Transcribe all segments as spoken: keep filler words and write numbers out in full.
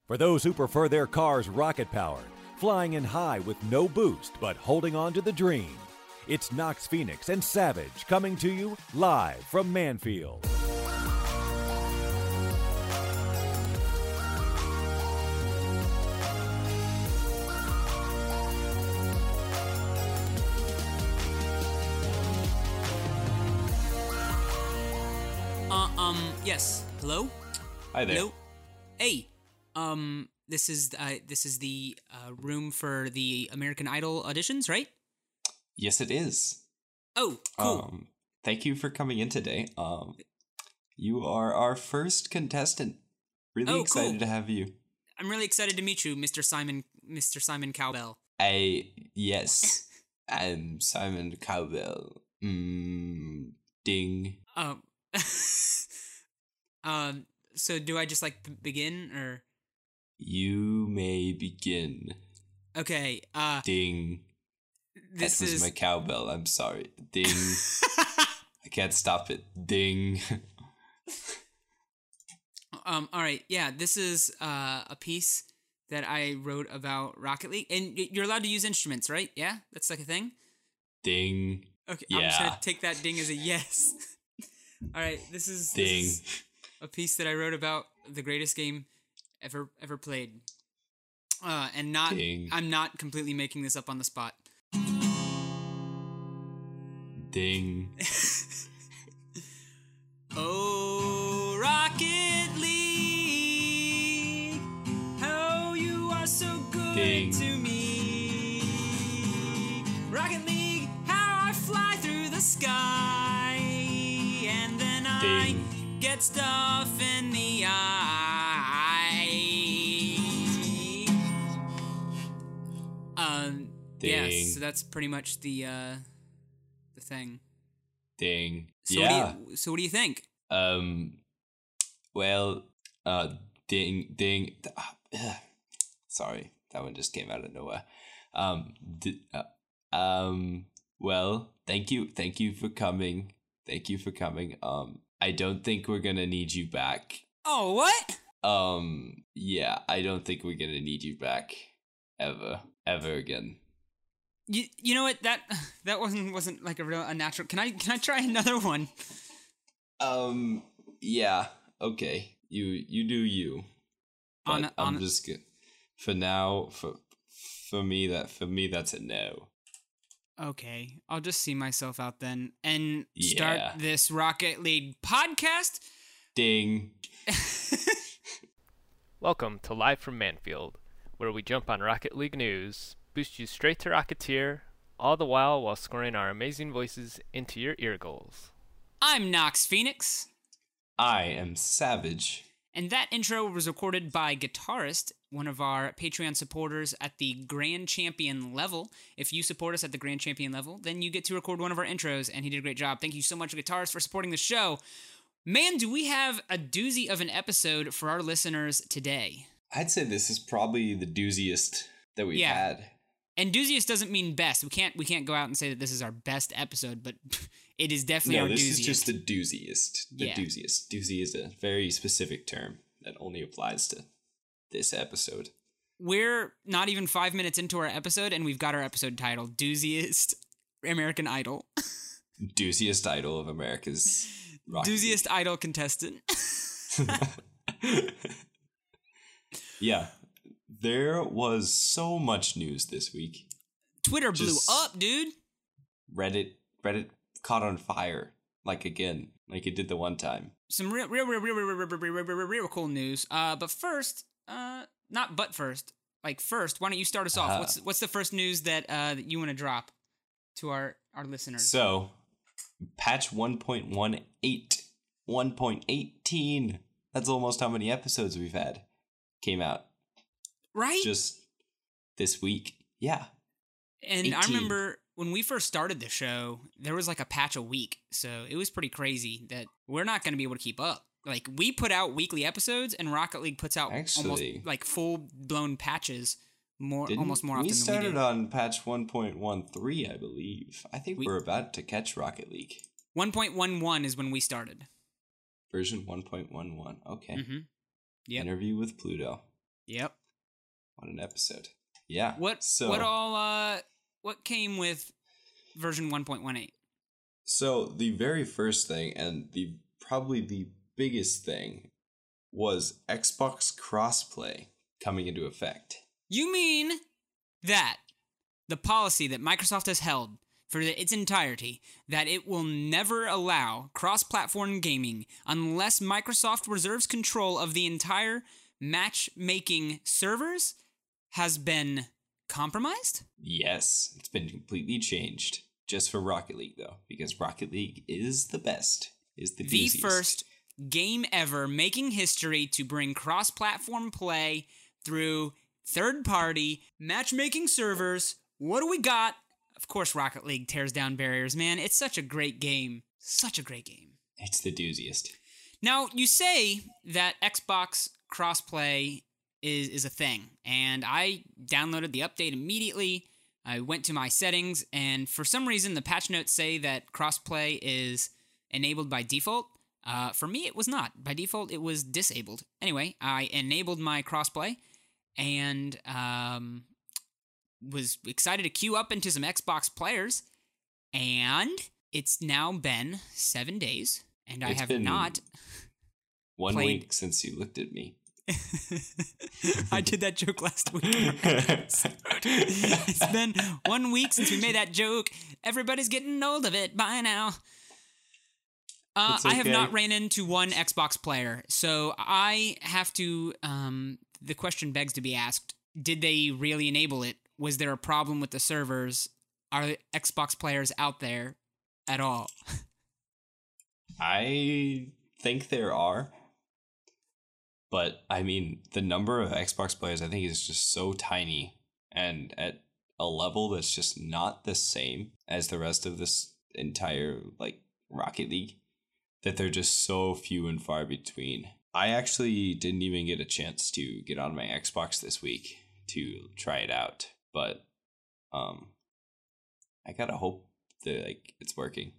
For those who prefer their cars rocket-powered, flying in high with no boost but holding on to the dream, it's Knox Phoenix and Savage coming to you live from Manfield. Uh, um, yes. Hello? Hi there. Hello? Hey, um, this is, uh, this is the, uh, room for the American Idol auditions, right? Yes, it is. Oh, cool. Um, thank you for coming in today. Um, you are our first contestant. Really Oh, excited cool. to have you. I'm really excited to meet you, Mister Simon, Mister Simon Cowbell. I, yes, I'm Simon Cowbell. Mm, ding. Um, um, so do I just, like, b- begin, or? You may begin. Okay, uh, Ding. this that was is... my cowbell. I'm sorry. Ding. I can't stop it. Ding. um, alright, yeah, this is, uh, a piece that I wrote about Rocket League, and y- you're allowed to use instruments, right? Yeah? That's, like, a thing? Ding. Okay, I'm just Yeah. gonna take that ding as a yes. Alright, this is... this Ding. is a piece that I wrote about the greatest game ever ever played. Uh, and not, Ding. I'm not completely making this up on the spot. Ding. Oh, Rocket League, how you are so good Ding. to me. Rocket League, how I fly through the sky, and then I Ding. get stuff in the eye. Um, Ding. yes, so that's pretty much the, uh, the thing. Ding. So yeah. What do you, so what do you think? Um, well, uh, ding, ding. ah, ugh. Sorry, that one just came out of nowhere. Um, d- uh, um, well, thank you, thank you for coming. Thank you for coming. Um, I don't think we're gonna need you back. Oh, what? Um, yeah, I don't think we're gonna need you back ever, ever again. You you know what, that that wasn't wasn't like a real a natural. Can I can I try another one? Um, yeah, okay. You you do you. But On- I'm on- just good. For now, for for me that for me that's a no. Okay, I'll just see myself out then and Yeah. start this Rocket League podcast. Ding. Welcome to Live from Manfield, where we jump on Rocket League news, boost you straight to Rocketeer, all the while while scoring our amazing voices into your ear goals. I'm Knox Phoenix, I am Savage. and that intro was recorded by Guitarist, one of our Patreon supporters at the Grand Champion level. If you support us at the Grand Champion level, then you get to record one of our intros, and he did a great job. Thank you so much, Guitarist, for supporting the show. Man, do we have a doozy of an episode for our listeners today. I'd say this is probably the dooziest that we've Yeah. had. And dooziest doesn't mean best. We can't we can't go out and say that this is our best episode, but it is definitely No, our this dooziest. is just the dooziest. The Yeah. dooziest. Doozy is a very specific term that only applies to this episode. We're not even five minutes into our episode, and we've got our episode title, Dooziest American Idol. Dooziest idol of America's Rocket Dooziest Idol contestant. League. Yeah. There was so much news this week. Twitter blew Just- up, dude. Reddit Reddit caught on fire. Like again. Like it did the one time. Some real, real, real, real, real, real, real, real, real, real cool news. Uh, but first, uh, not but first, like first, why don't you start us off? Uh-huh. What's what's the first news that uh that you want to drop to our our listeners? So, patch one point one eight, one point eighteen. That's almost how many episodes we've had. Came out right? just this week. Yeah. And I eighteen. remember when we first started the show, there was like a patch a week. So it was pretty crazy that we're not going to be able to keep up. Like, we put out weekly episodes, and Rocket League puts out Actually- almost like full-blown patches more, Didn't- almost more often we than we started do. on patch one point one three, I believe. I think We- we, are about to catch Rocket League. one point one one is when we started. Version one point one one. Okay. Mm-hmm. Yep. Interview with Pluto. Yep. What an episode. Yeah. What so, what all uh what came with version one point one eight? So the very first thing, and the probably the biggest thing, was Xbox crossplay coming into effect. You mean that the policy that Microsoft has held for the, its entirety, that it will never allow cross-platform gaming unless Microsoft reserves control of the entire matchmaking servers, has been compromised? Yes, it's been completely changed. Just for Rocket League, though, because Rocket League is the best, is the The dooziest. first game ever making history to bring cross-platform play through third-party matchmaking servers. What do we got? Of course, Rocket League tears down barriers, man. It's such a great game. Such a great game. It's the dooziest. Now, you say that Xbox crossplay is, is a thing, and I downloaded the update immediately. I went to my settings, and for some reason, the patch notes say that crossplay is enabled by default. Uh, for me, it was not. By default, it was disabled. Anyway, I enabled my crossplay, and um, was excited to queue up into some Xbox players, and it's now been seven days, and I It's have been not One played- week since you looked at me. I did that joke last week. It's been one week since we made that joke. Everybody's getting old of it by now. Uh, It's I have okay. not ran into one Xbox player, so I have to. Um, the question begs to be asked: did they really enable it? Was there a problem with the servers? Are Xbox players out there at all? I think there are. But, I mean, the number of Xbox players, I think, is just so tiny. And at a level that's just not the same as the rest of this entire, like, Rocket League, that they're just so few and far between. I actually didn't even get a chance to get on my Xbox this week to try it out. But, um, I gotta hope that, like, it's working.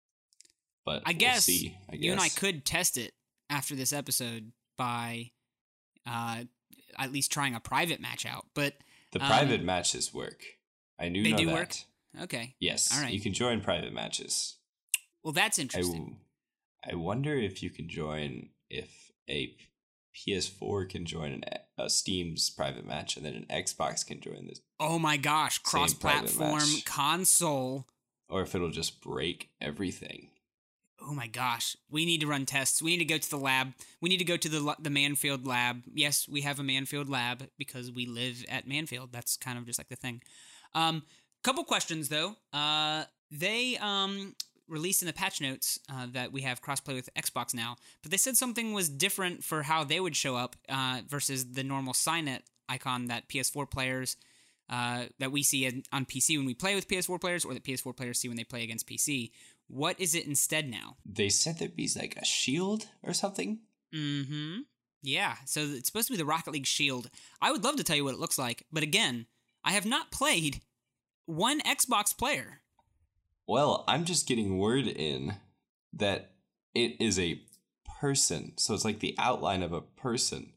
But I we'll guess see, I guess. you and I could test it after this episode by uh, at least trying a private match out. But The um, private matches work. I knew they know do that. work? Okay. Yes, All right. you can join private matches. Well, that's I, interesting. w- I wonder if you can join if a P S four can join an, a Steam's private match, and then an Xbox can join this, Oh my gosh, Same private cross-platform match. console. or if it'll just break everything. Oh my gosh, we need to run tests. We need to go to the lab. We need to go to the la- the Manfield lab. Yes, we have a Manfield lab because we live at Manfield. That's kind of just like the thing. Um, couple questions though. Uh, they um released in the patch notes uh, that we have crossplay with Xbox now, but they said something was different for how they would show up uh, versus the normal Signet icon that P S four players uh, that we see in, on P C when we play with P S four players, or that P S four players see when they play against P C. What is it instead now? They said there'd be like a shield or something. Mm-hmm. Yeah, so it's supposed to be the Rocket League Shield. I would love to tell you what it looks like, but again, I have not played one Xbox player. Well, I'm just getting word in that it is a person, so it's like the outline of a person.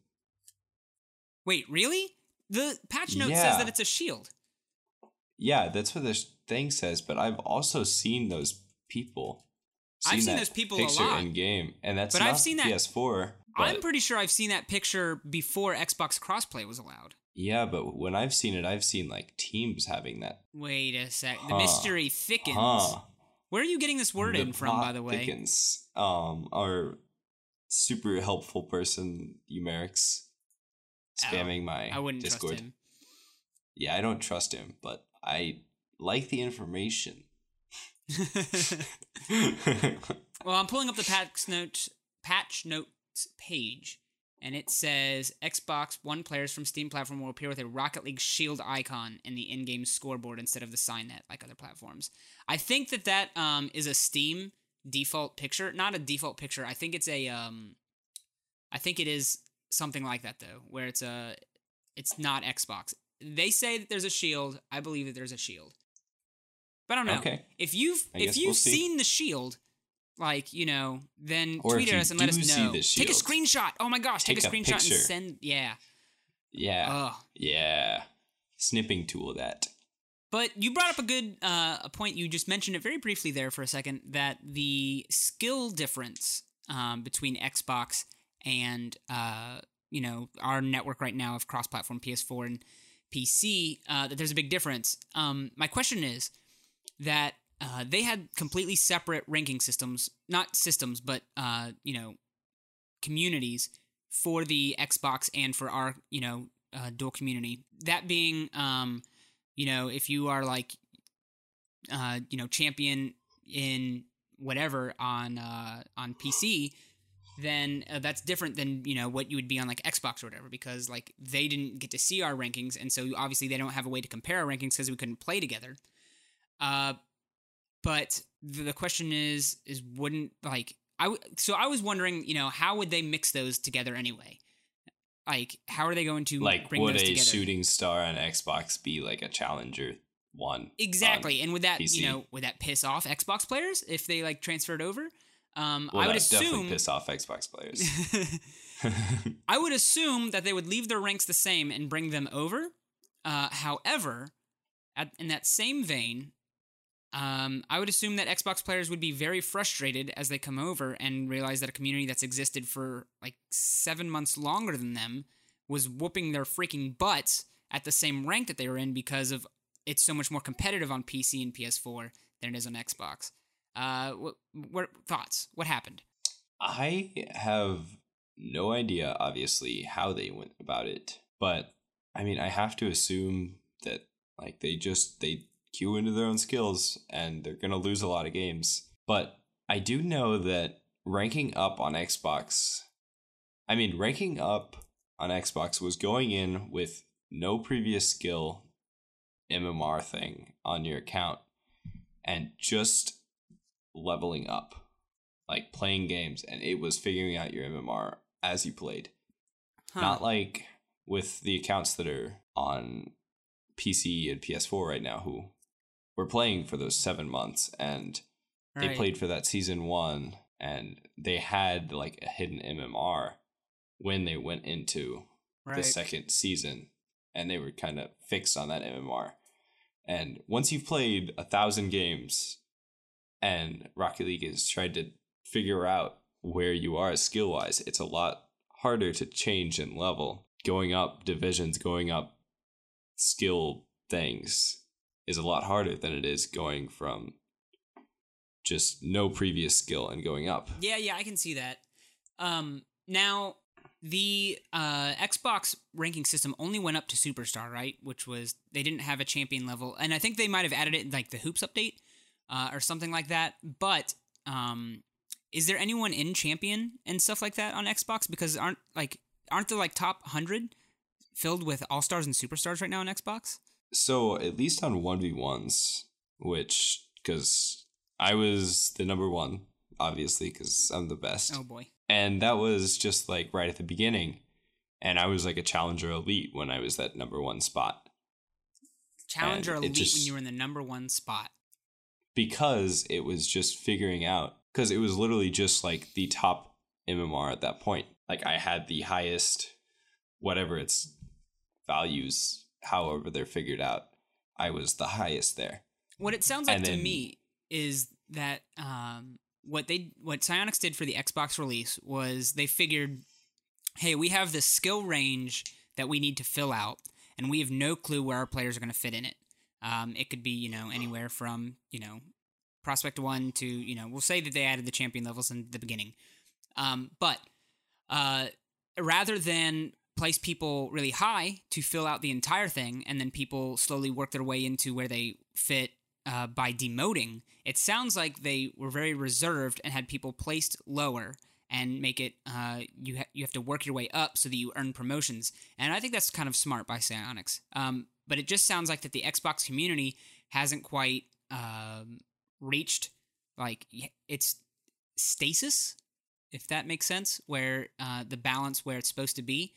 Wait, really? The patch note Yeah. says that it's a shield. Yeah, that's what this thing says, but I've also seen those people. I've seen that those people a picture lot. in game, and that's But not I've seen that- P S four. But I'm pretty sure I've seen that picture before Xbox crossplay was allowed. yeah, but when I've seen it, I've seen like teams having that. Wait a sec. The Huh. mystery thickens. Huh. Where are you getting this word The in from, by plot the way? thickens. Um, our super helpful person, Umerix, spamming my I wouldn't Discord. trust him. Yeah, I don't trust him, but I like the information. Well, I'm pulling up the patch notes, patch notes page, and it says Xbox One players from Steam platform will appear with a Rocket League Shield icon in the in-game scoreboard instead of the Signet like other platforms. I think that that um, is a Steam default picture, not a default picture. I think it's a, um, I think it is something like that though, where it's a, it's not Xbox. They say that there's a shield. I believe that there's a shield. But I don't know. Okay. If you've I if guess you've we'll see. seen the shield, like, you know, then Or if tweet at you us and let us do see know. the Take a shield, screenshot. Oh my gosh, take, take a a screenshot picture. and send yeah. Yeah. Ugh. Yeah. Snipping tool that. But you brought up a good uh, a point. You just mentioned it very briefly there for a second, that the skill difference um, between Xbox and uh, you know, our network right now of cross-platform P S four and P C, uh, that there's a big difference. Um, my question is that uh, they had completely separate ranking systems, not systems, but uh, you know, communities for the Xbox and for our, you know, uh, dual community. That being, um, you know, if you are like, uh, you know, champion in whatever on uh, on P C, then uh, that's different than, you know, what you would be on like Xbox or whatever, because like they didn't get to see our rankings, and so obviously they don't have a way to compare our rankings because we couldn't play together. Uh, but the, the question is, is wouldn't like I w- so I was wondering, you know, how would they mix those together anyway? Like, how are they going to like bring would those a together? shooting star on Xbox be like a challenger one? Exactly, and would that P C? you know would that piss off Xbox players if they like transferred over? Um, Well, I would that definitely assume piss off Xbox players. I would assume that they would leave their ranks the same and bring them over. Uh, however, at, in that same vein, um, I would assume that Xbox players would be very frustrated as they come over and realize that a community that's existed for like seven months longer than them was whooping their freaking butts at the same rank that they were in, because of it's so much more competitive on P C and P S four than it is on Xbox. Uh, what, what thoughts? What happened? I have no idea, obviously, how they went about it, but I mean, I have to assume that like they just they queue into their own skills and they're gonna lose a lot of games. But I do know that ranking up on Xbox, I mean, ranking up on Xbox was going in with no previous skill M M R thing on your account and just leveling up, like playing games, and it was figuring out your M M R as you played. Huh. Not like with the accounts that are on P C and P S four right now who were playing for those seven months and they Right. played for that season one and they had like a hidden M M R when they went into the Right. second season, and they were kind of fixed on that M M R. And once you've played a thousand games and Rocket League has tried to figure out where you are skill wise, it's a lot harder to change and level. Going up divisions, going up skill things is a lot harder than it is going from just no previous skill and going up. Yeah, yeah, I can see that. Um, now, the uh, Xbox ranking system only went up to Superstar, right? Which was, they didn't have a champion level. And I think they might have added it in like the Hoops update uh, or something like that. But um, is there anyone in champion and stuff like that on Xbox? Because aren't like aren't there like top one hundred filled with All-Stars and Superstars right now on Xbox? So at least on one v ones, which, because I was the number one, obviously, because I'm the best. Oh, boy. And that was just like right at the beginning. And I was like a challenger elite when I was that number one spot. Challenger And it elite just- when you were in the number one spot. Because it was just figuring out, because it was literally just like the top M M R at that point. Like I had the highest, whatever its values, however they're figured out, I was the highest there. What it sounds like And to then- me is that um, what they what Psyonix did for the Xbox release was they figured, hey, we have this skill range that we need to fill out, and we have no clue where our players are going to fit in it. Um, it could be, you know, anywhere from, you know, Prospect one to, you know, we'll say that they added the champion levels in the beginning. Um, but uh, rather than place people really high to fill out the entire thing, and then people slowly work their way into where they fit uh, by demoting, it sounds like they were very reserved and had people placed lower and make it uh, you ha- you have to work your way up so that you earn promotions. And I think that's kind of smart by Psyonix. Um, but it just sounds like that the Xbox community hasn't quite um, reached like its stasis, if that makes sense, where uh, the balance where it's supposed to be.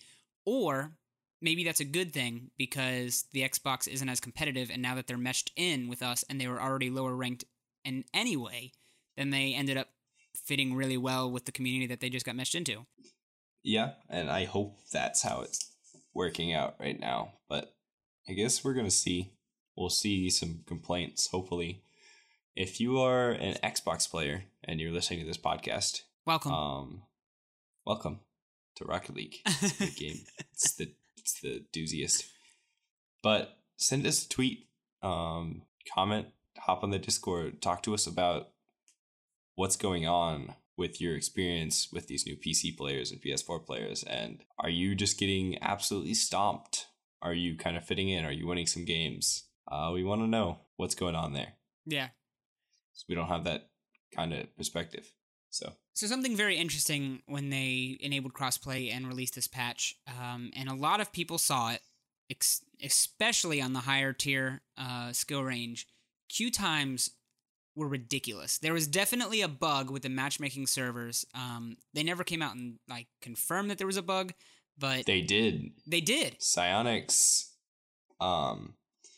Or maybe that's a good thing because the Xbox isn't as competitive, and now that they're meshed in with us and they were already lower ranked in anyway, then they ended up fitting really well with the community that they just got meshed into. Yeah, and I hope that's how it working out right now, but I guess we're gonna see. We'll see some complaints, hopefully. If you are an Xbox player and you're listening to this podcast, Welcome. um, welcome to Rocket League. Good game. It's the it's the dooziest. But send us a tweet, um, comment, hop on the Discord, talk to us about what's going on with your experience with these new P C players and P S four players, and are you just getting absolutely stomped? Are you kind of fitting in? Are you winning some games? Uh, we want to know what's going on there. Yeah. So we don't have that kind of perspective. So So something very interesting when they enabled crossplay and released this patch, um, and a lot of people saw it, ex- especially on the higher tier uh, skill range. Queue times were ridiculous. There was definitely a bug with the matchmaking servers. Um, they never came out and like confirmed that there was a bug, but they did. They did. Psyonix, um,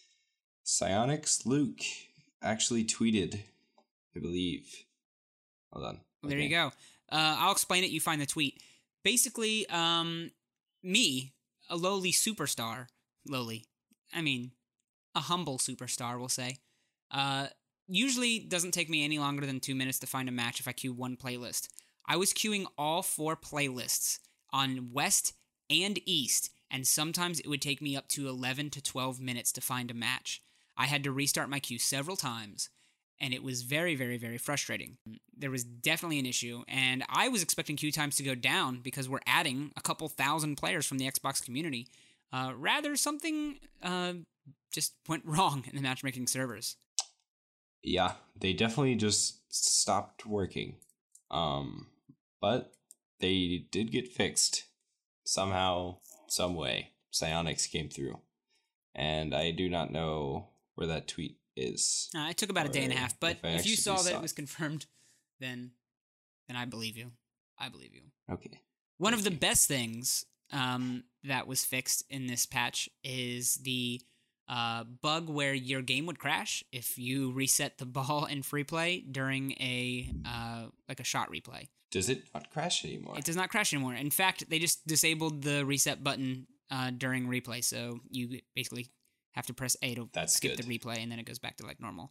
Psyonix Luke actually tweeted, I believe. Hold on. Well, there Okay. you go. Uh, I'll explain it. You find the tweet. Basically, um, me, a lowly superstar, lowly, I mean, a humble superstar, we'll say, uh, usually doesn't take me any longer than two minutes to find a match if I queue one playlist. I was queuing all four playlists on West and East, and sometimes it would take me up to eleven to twelve minutes to find a match. I had to restart my queue several times, and it was very, very, very frustrating. There was definitely an issue, and I was expecting queue times to go down because we're adding a couple thousand players from the Xbox community. Uh, rather, something uh, just went wrong in the matchmaking servers. Yeah, they definitely just stopped working. Um, but they did get fixed somehow, some way. Psyonix came through, and I do not know where that tweet is. Uh, it took about a day and a half, but if I if you actually saw that saw it it. was confirmed, then then I believe you. I believe you. Okay. One of the Thank you. best things um, that was fixed in this patch is the uh, bug where your game would crash if you reset the ball in free play during a uh, like a shot replay. Does it not crash anymore? It does not crash anymore. In fact, they just disabled the reset button uh, during replay, so you basically have to press A to That's skip good. the replay, and then it goes back to like normal.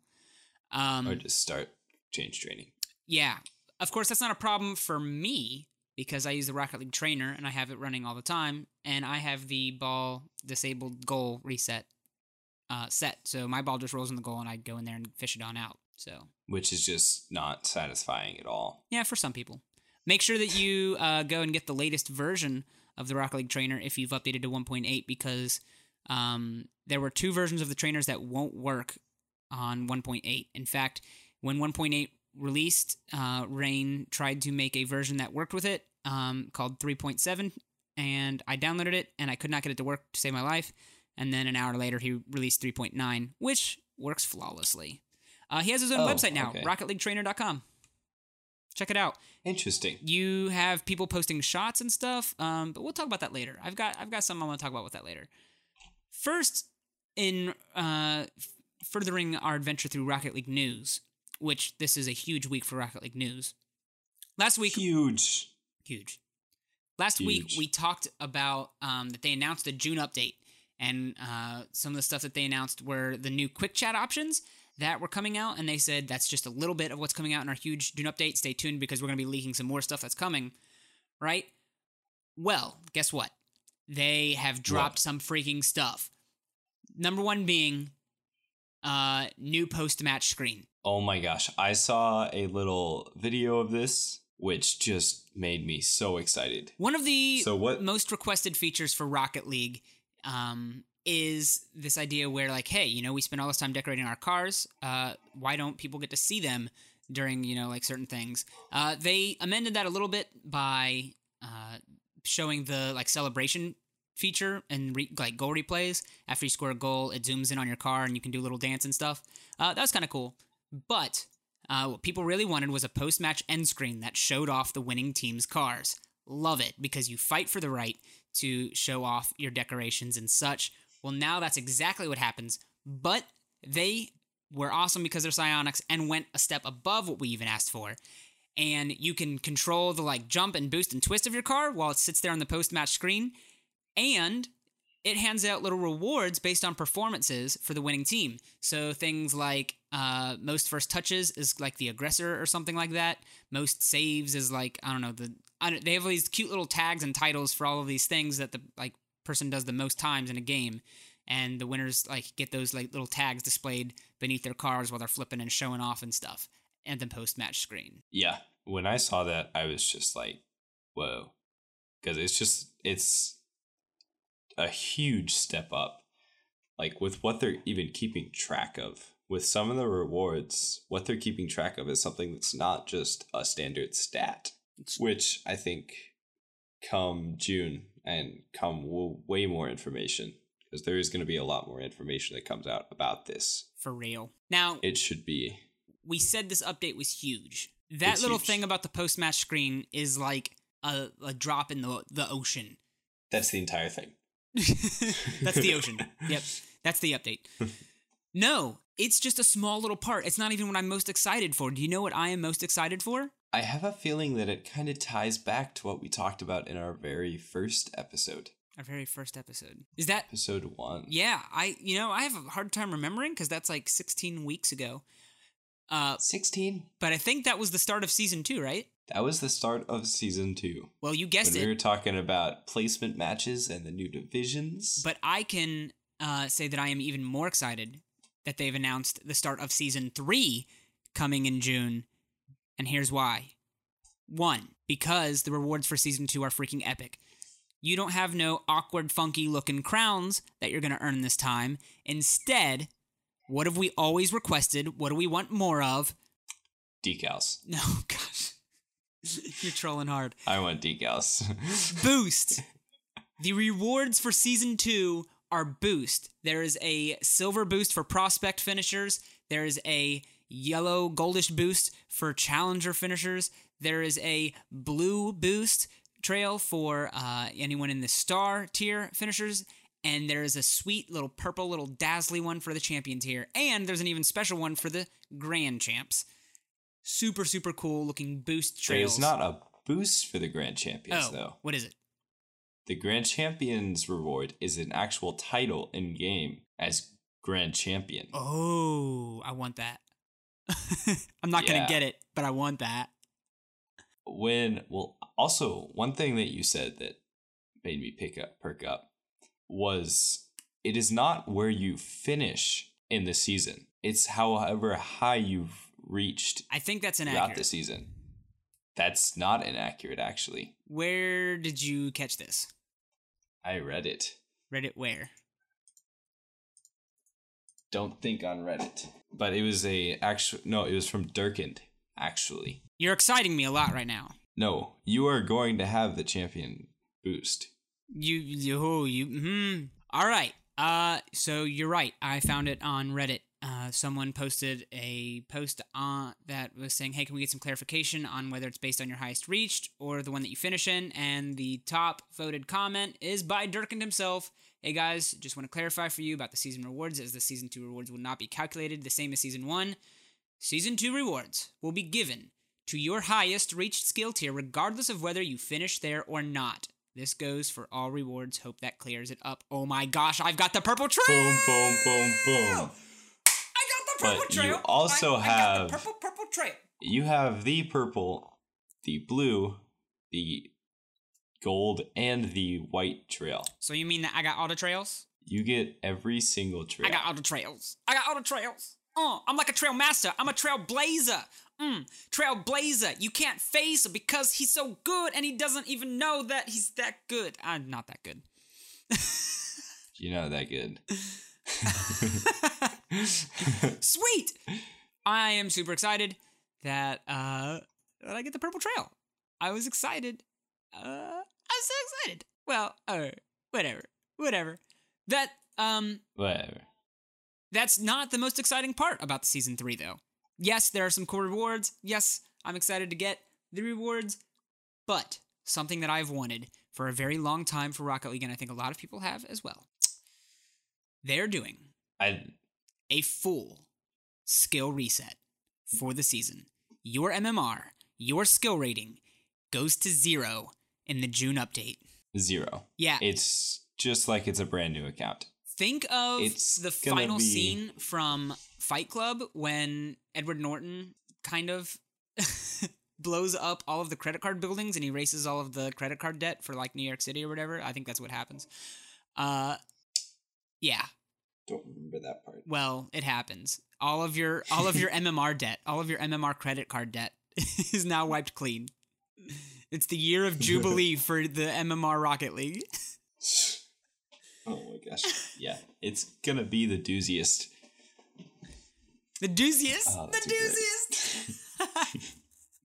Um, Or just start change training. Yeah. Of course, that's not a problem for me because I use the Rocket League trainer and I have it running all the time, and I have the ball disabled goal reset uh, set. So my ball just rolls in the goal and I go in there and fish it on out. So, Which is just not satisfying at all. yeah, for some people. Make sure that you uh, go and get the latest version of the Rocket League trainer if you've updated to one point eight because um, there were two versions of the trainers that won't work on one point eight. In fact, when one point eight released, uh, Rain tried to make a version that worked with it um, called three point seven, and I downloaded it, and I could not get it to work to save my life. And then an hour later, he released three point nine, which works flawlessly. Uh, he has his own Oh, website now, okay. rocket league trainer dot com. Check it out. Interesting. You have people posting shots and stuff, um, but we'll talk about that later. I've got I've got something I want to talk about with that later. First, in uh, f- furthering our adventure through Rocket League news, which this is a huge week for Rocket League news. Last week, Huge. huge. Last week Huge. we talked about um, that they announced a June update, and uh, some of the stuff that they announced were the new quick chat options that were coming out, and they said that's just a little bit of what's coming out in our huge June update. Stay tuned because we're going to be leaking some more stuff that's coming, right? Well, guess what? They have dropped What? some freaking stuff. Number one being uh, new post-match screen. Oh my gosh. I saw a little video of this, which just made me so excited. One of the So what- most requested features for Rocket League um, is this idea where, like, hey, you know, we spend all this time decorating our cars. Uh, why don't people get to see them during, you know, like certain things? Uh, they amended that a little bit by uh, showing the like celebration feature and re- like goal replays. After you score a goal, it zooms in on your car and you can do a little dance and stuff. Uh, that was kind of cool. But uh, what people really wanted was a post-match end screen that showed off the winning team's cars. Love it, because you fight for the right to show off your decorations and such. Well, now that's exactly what happens, but they were awesome because they're Psyonix and went a step above what we even asked for. And you can control the like jump and boost and twist of your car while it sits there on the post-match screen. And it hands out little rewards based on performances for the winning team. So things like uh, most first touches is like the aggressor or something like that. Most saves is like, I don't know, the I don't, they have all these cute little tags and titles for all of these things that the like person does the most times in a game. And the winners like get those like little tags displayed beneath their cars while they're flipping and showing off and stuff. And then post-match screen. Yeah. When I saw that, I was just like, whoa. Because it's just, it's a huge step up. Like with what they're even keeping track of. With some of the rewards, what they're keeping track of is something that's not just a standard stat. Which I think come June and come w- way more information. Because there is going to be a lot more information that comes out about this. For real. Now, it should be. We said this update was huge. That It's little huge. thing about the post-match screen is like a, a drop in the the ocean. That's the entire thing. That's the ocean. Yep. That's the update. No, it's just a small little part. It's not even what I'm most excited for. Do you know what I am most excited for? I have a feeling that it kind of ties back to what we talked about in our very first episode. Our very first episode. Is that... Episode one. Yeah, I, you know, I have a hard time remembering because that's like sixteen weeks ago. Uh, sixteen? But I think that was the start of season two, right? That was the start of season two. Well, you guessed when it. we were talking about placement matches and the new divisions. But I can uh, say that I am even more excited that they've announced the start of season three coming in June. And here's why. One, because the rewards for season two are freaking epic. You don't have no awkward, funky looking crowns that you're going to earn this time. Instead, what have we always requested? What do we want more of? Decals. No, gosh. You're trolling hard. I want decals. Boost. The rewards for season two are boost. There is a silver boost for prospect finishers. There is a yellow goldish boost for challenger finishers. There is a blue boost trail for uh, anyone in the star tier finishers. And there is a sweet little purple little dazzly one for the champion tier. And there's an even special one for the grand champs. Super, super cool looking boost trails. There's not a boost for the Grand Champions, oh, though. What is it? The Grand Champions reward is an actual title in game as Grand Champion. Oh, I want that. I'm not Yeah. going to get it, but I want that. When, well, also, one thing that you said that made me pick up, perk up was it is not where you finish in the season. It's however high you've reached I think that's throughout inaccurate. the season. That's not inaccurate, actually. Where did you catch this? I read it. Reddit where? Don't think on Reddit. But it was a actual, no, it was from Durkand, actually. You're exciting me a lot right now. No, you are going to have the champion boost. You, you, you, hmm. All right. Uh, so you're right. I found it on Reddit. Uh, someone posted a post on that was saying, hey, can we get some clarification on whether it's based on your highest reached or the one that you finish in? And the top voted comment is by Durkand himself. Hey guys, just want to clarify for you about the season rewards, as the season two rewards will not be calculated the same as season one. Season two rewards will be given to your highest reached skill tier, regardless of whether you finish there or not. This goes for all rewards. Hope that clears it up. Oh my gosh, I've got the purple trail! Boom, boom, boom, boom. I got the purple But trail! you also I, I have- got the purple, purple trail. You have the purple, the blue, the gold, and the white trail. So you mean that I got all the trails? You get every single trail. I got all the trails. I got all the trails. Uh, I'm like a trail master. I'm a trail blazer. Mm, trail blazer. You can't face him because he's so good and he doesn't even know that he's that good. I'm not that good. You're not that good. Sweet. I am super excited that uh that I get the purple trail. I was excited. Uh, I was so excited. Well, uh, whatever, whatever. That um. Whatever. That's not the most exciting part about the season three, though. Yes, there are some cool rewards. Yes, I'm excited to get the rewards. But something that I've wanted for a very long time for Rocket League, and I think a lot of people have as well. They're doing I a full skill reset for the season. Your M M R, your skill rating, goes to zero in the June update. zero. Yeah. It's just like it's a brand new account. Think of It's the gonna final be- scene from Fight Club when Edward Norton kind of blows up all of the credit card buildings and erases all of the credit card debt for like New York City or whatever. I think that's what happens. Uh, yeah. Don't remember that part. Well, it happens. All of your all of your M M R debt, all of your M M R credit card debt is now wiped clean. It's the year of Jubilee for the M M R Rocket League. Oh my gosh. Yeah, it's gonna be the dooziest. The dooziest. Oh, the that's a great- dooziest.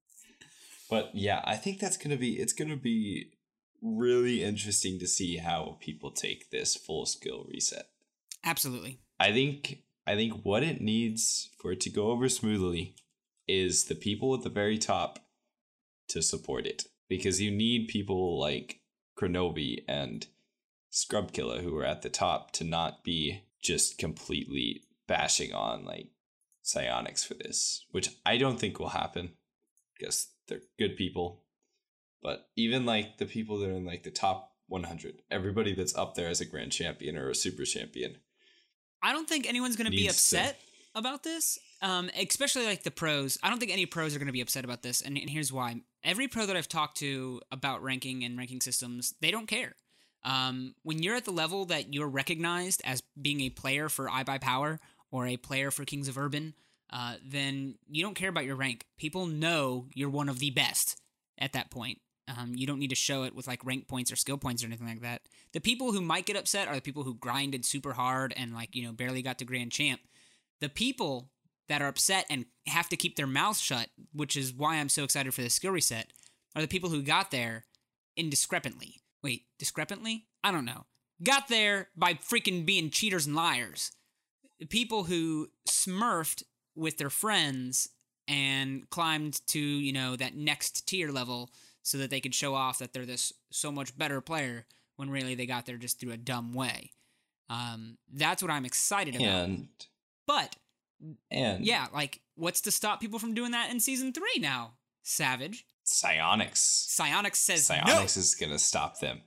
But yeah, I think that's gonna be it's gonna be really interesting to see how people take this full skill reset. Absolutely. I think I think what it needs for it to go over smoothly is the people at the very top to support it. Because you need people like Kronovi and Scrubkilla who are at the top to not be just completely bashing on like Psyonix for this, which I don't think will happen because they're good people. But even like the people that are in like the top one hundred, everybody that's up there as a grand champion or a super champion, I don't think anyone's going to be Needs upset about this, um, especially like the pros. I don't think any pros are going to be upset about this, and, and here's why. Every pro that I've talked to about ranking and ranking systems, they don't care. Um, when you're at the level that you're recognized as being a player for iBuyPower or a player for Kings of Urban, uh, then you don't care about your rank. People know you're one of the best at that point. Um, you don't need to show it with like rank points or skill points or anything like that. The people who might get upset are the people who grinded super hard and like, you know, barely got to Grand Champ. The people that are upset and have to keep their mouths shut, which is why I'm so excited for the skill reset, are the people who got there indiscrepantly. Wait, discrepantly? I don't know. Got there by freaking being cheaters and liars. The people who smurfed with their friends and climbed to, you know, that next tier level so that they could show off that they're this so much better player when really they got there just through a dumb way. Um, that's what I'm excited about. and But, and yeah, like, what's to stop people from doing that in Season three now? Savage. Psyonix. Psyonix says Psyonix no. is gonna stop them.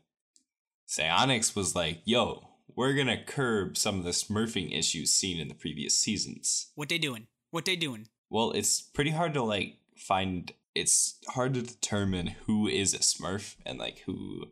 Psyonix was like, "Yo, we're gonna curb some of the smurfing issues seen in the previous seasons." What they doing? What they doing? Well, it's pretty hard to like find. It's hard to determine who is a Smurf and like who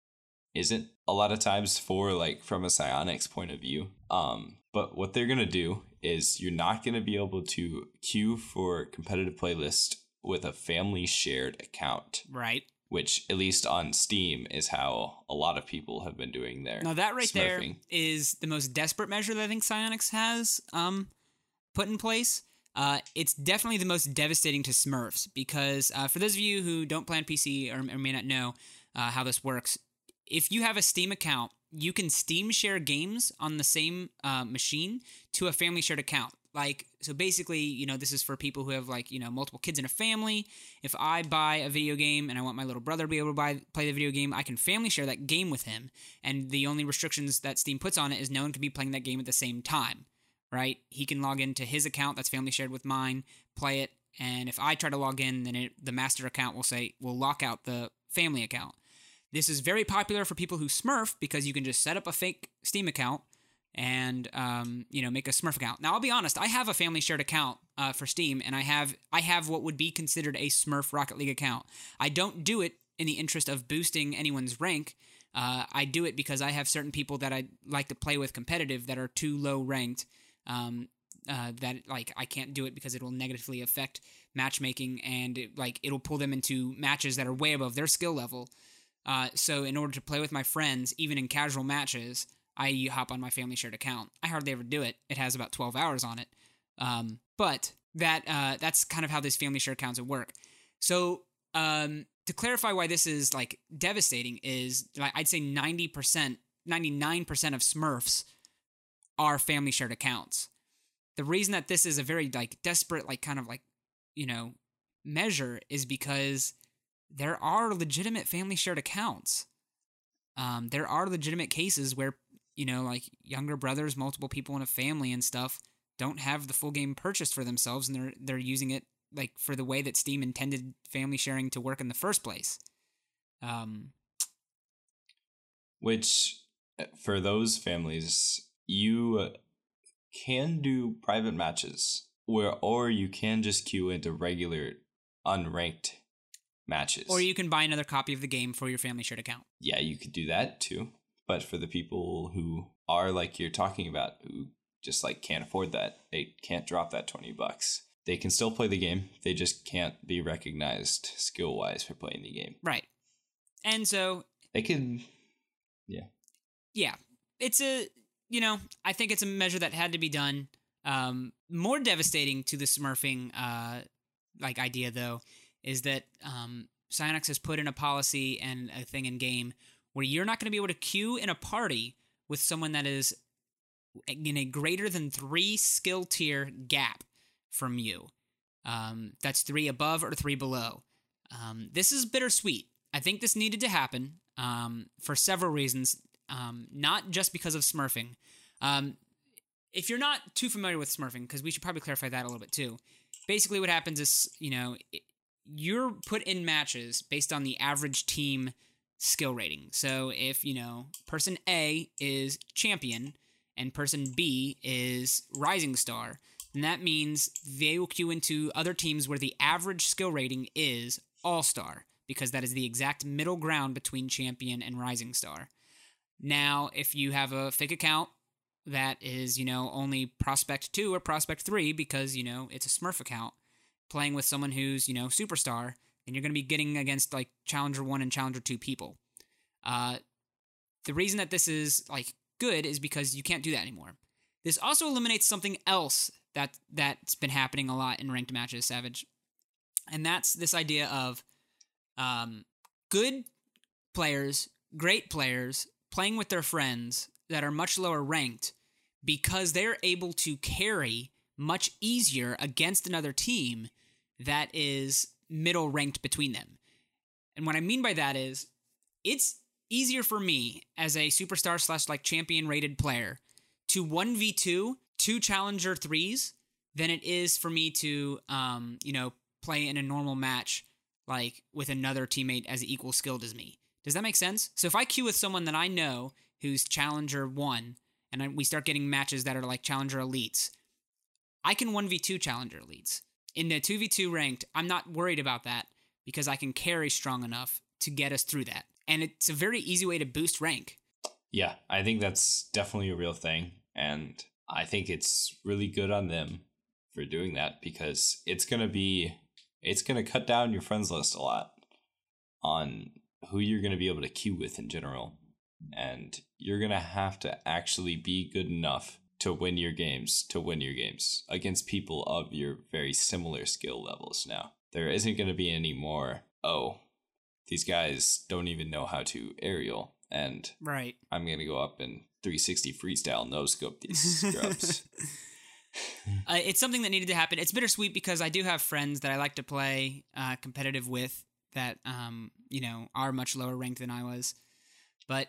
isn't. A lot of times, for like from a Psyonix point of view. Um, but what they're gonna do is you're not gonna be able to queue for competitive playlist with a family shared account, Right. which at least on Steam is how a lot of people have been doing their Now that right there smurfing. is the most desperate measure that I think Psyonix has um, put in place. Uh, it's definitely the most devastating to Smurfs because uh, for those of you who don't play on P C or, or may not know uh, how this works, if you have a Steam account, you can Steam share games on the same uh, machine to a family shared account. Like, so basically, you know, this is for people who have like, you know, multiple kids in a family. If I buy a video game and I want my little brother to be able to buy play the video game, I can family share that game with him. And the only restrictions that Steam puts on it is no one can be playing that game at the same time, right? He can log into his account that's family shared with mine, play it, and if I try to log in, then it, the master account will say, will lock out the family account. This is very popular for people who Smurf because you can just set up a fake Steam account and um, you know, make a Smurf account. Now, I'll be honest, I have a family shared account uh, for Steam, and I have I have what would be considered a Smurf Rocket League account. I don't do it in the interest of boosting anyone's rank. Uh, I do it because I have certain people that I like to play with competitive that are too low ranked. Um, uh, that like I can't do it because it will negatively affect matchmaking, and it, like it'll pull them into matches that are way above their skill level. Uh, so in order to play with my friends, even in casual matches, I hop on my family shared account. I hardly ever do it. It has about twelve hours on it. Um, but that uh, that's kind of how these family shared accounts would work. So um, to clarify why this is like devastating is like I'd say ninety percent, ninety-nine percent of Smurfs are family shared accounts. The reason that this is a very like desperate, like kind of like, you know, measure is because there are legitimate family shared accounts. Um, there are legitimate cases where, you know, like younger brothers, multiple people in a family and stuff don't have the full game purchased for themselves, and they're they're using it like for the way that Steam intended family sharing to work in the first place. Um, Which for those families, you can do private matches where, or you can just queue into regular unranked matches. Or you can buy another copy of the game for your family shared account. Yeah, you could do that too. But for the people who are like you're talking about, who just like can't afford that, they can't drop that twenty bucks. They can still play the game. They just can't be recognized skill wise for playing the game. Right. And so they can, yeah. Yeah. It's a, you know, I think it's a measure that had to be done. Um, more devastating to the smurfing, uh, like idea though, is that, um, Psyonix has put in a policy and a thing in game where you're not going to be able to queue in a party with someone that is in a greater than three skill tier gap from you. Um, that's three above or three below. Um, this is bittersweet. I think this needed to happen um, for several reasons, um, not just because of smurfing. Um, if you're not too familiar with smurfing, because we should probably clarify that a little bit too. Basically what happens is, you know, it, you're put in matches based on the average team skill rating. So if, you know, person A is champion and person B is rising star, then that means they will queue into other teams where the average skill rating is all-star, because that is the exact middle ground between champion and rising star. Now, if you have a fake account that is, you know, only prospect two or prospect three because, you know, it's a smurf account, playing with someone who's, you know, superstar, then you're going to be getting against like challenger one and challenger two people. Uh, the reason that this is like good is because you can't do that anymore. This also eliminates something else that that's been happening a lot in ranked matches, Savage, and that's this idea of um, good players, great players, playing with their friends that are much lower ranked because they're able to carry much easier against another team that is middle ranked between them. And what I mean by that is it's easier for me as a superstar slash like champion rated player to one v two two challenger threes than it is for me to, um, you know, play in a normal match like with another teammate as equal skilled as me. Does that make sense? So if I queue with someone that I know who's challenger one and I, we start getting matches that are like challenger elites, I can one v two challenger elites. In the two v two ranked, I'm not worried about that because I can carry strong enough to get us through that. And it's a very easy way to boost rank. Yeah, I think that's definitely a real thing. And I think it's really good on them for doing that because it's going to be, it's going to cut down your friends list a lot on who you're going to be able to queue with in general. And you're going to have to actually be good enough to win your games, to win your games against people of your very similar skill levels now. There isn't going to be any more, oh, these guys don't even know how to aerial, and right. I'm going to go up and three sixty freestyle no-scope these scrubs. uh, it's something that needed to happen. It's bittersweet because I do have friends that I like to play uh, competitive with that, um, you know, are much lower ranked than I was. But,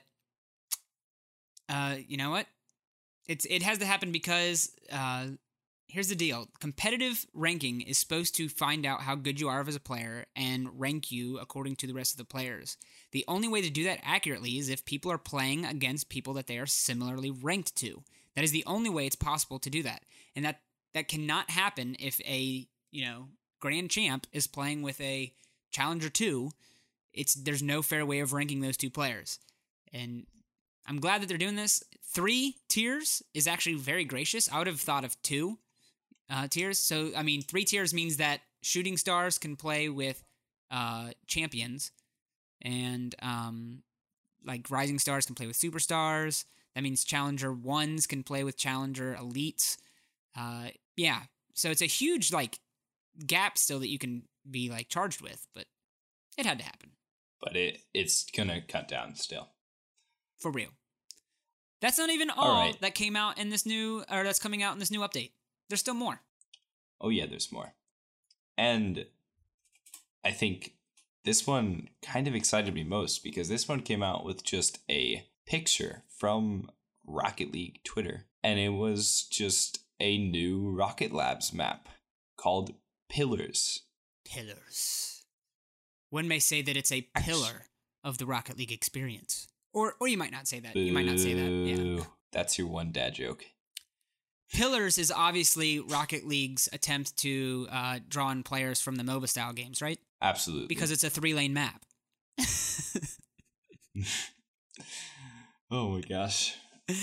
uh, you know what? It's It has to happen because uh, here's the deal. Competitive ranking is supposed to find out how good you are as a player and rank you according to the rest of the players. The only way to do that accurately is if people are playing against people that they are similarly ranked to. That is the only way it's possible to do that. And that, that cannot happen if a, you know, grand champ is playing with a challenger two. It's there's no fair way of ranking those two players. And I'm glad that they're doing this. Three tiers is actually very gracious. I would have thought of two uh, tiers. So, I mean, three tiers means that shooting stars can play with uh, champions, and um, like rising stars can play with superstars. That means challenger ones can play with challenger elites. Uh, yeah, so it's a huge like gap still that you can be like charged with, but it had to happen. But it it's gonna cut down still. For real. That's not even all, all right. that came out in this new, or that's coming out in this new update. There's still more. Oh yeah, there's more. And I think this one kind of excited me most because this one came out with just a picture from Rocket League Twitter. And it was just a new Rocket Labs map called Pillars. Pillars. One may say that it's a pillar of the Rocket League experience. Or or you might not say that. You might not say that. Yeah. Boo. That's your one dad joke. Pillars is obviously Rocket League's attempt to uh, draw in players from the MOBA style games, right? Absolutely. Because it's a three lane map. Oh my gosh.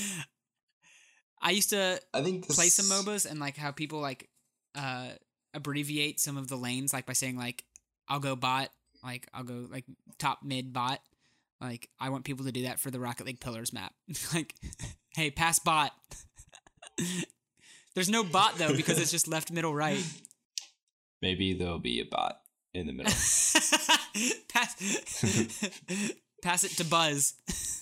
I used to I think this... play some MOBAs and like how people like uh, abbreviate some of the lanes, like by saying like I'll go bot, like I'll go like top mid bot. Like I want people to do that for the Rocket League Pillars map. Like, hey, pass bot. There's no bot though because it's just left, middle, right. Maybe there'll be a bot in the middle. pass, pass it to Buzz.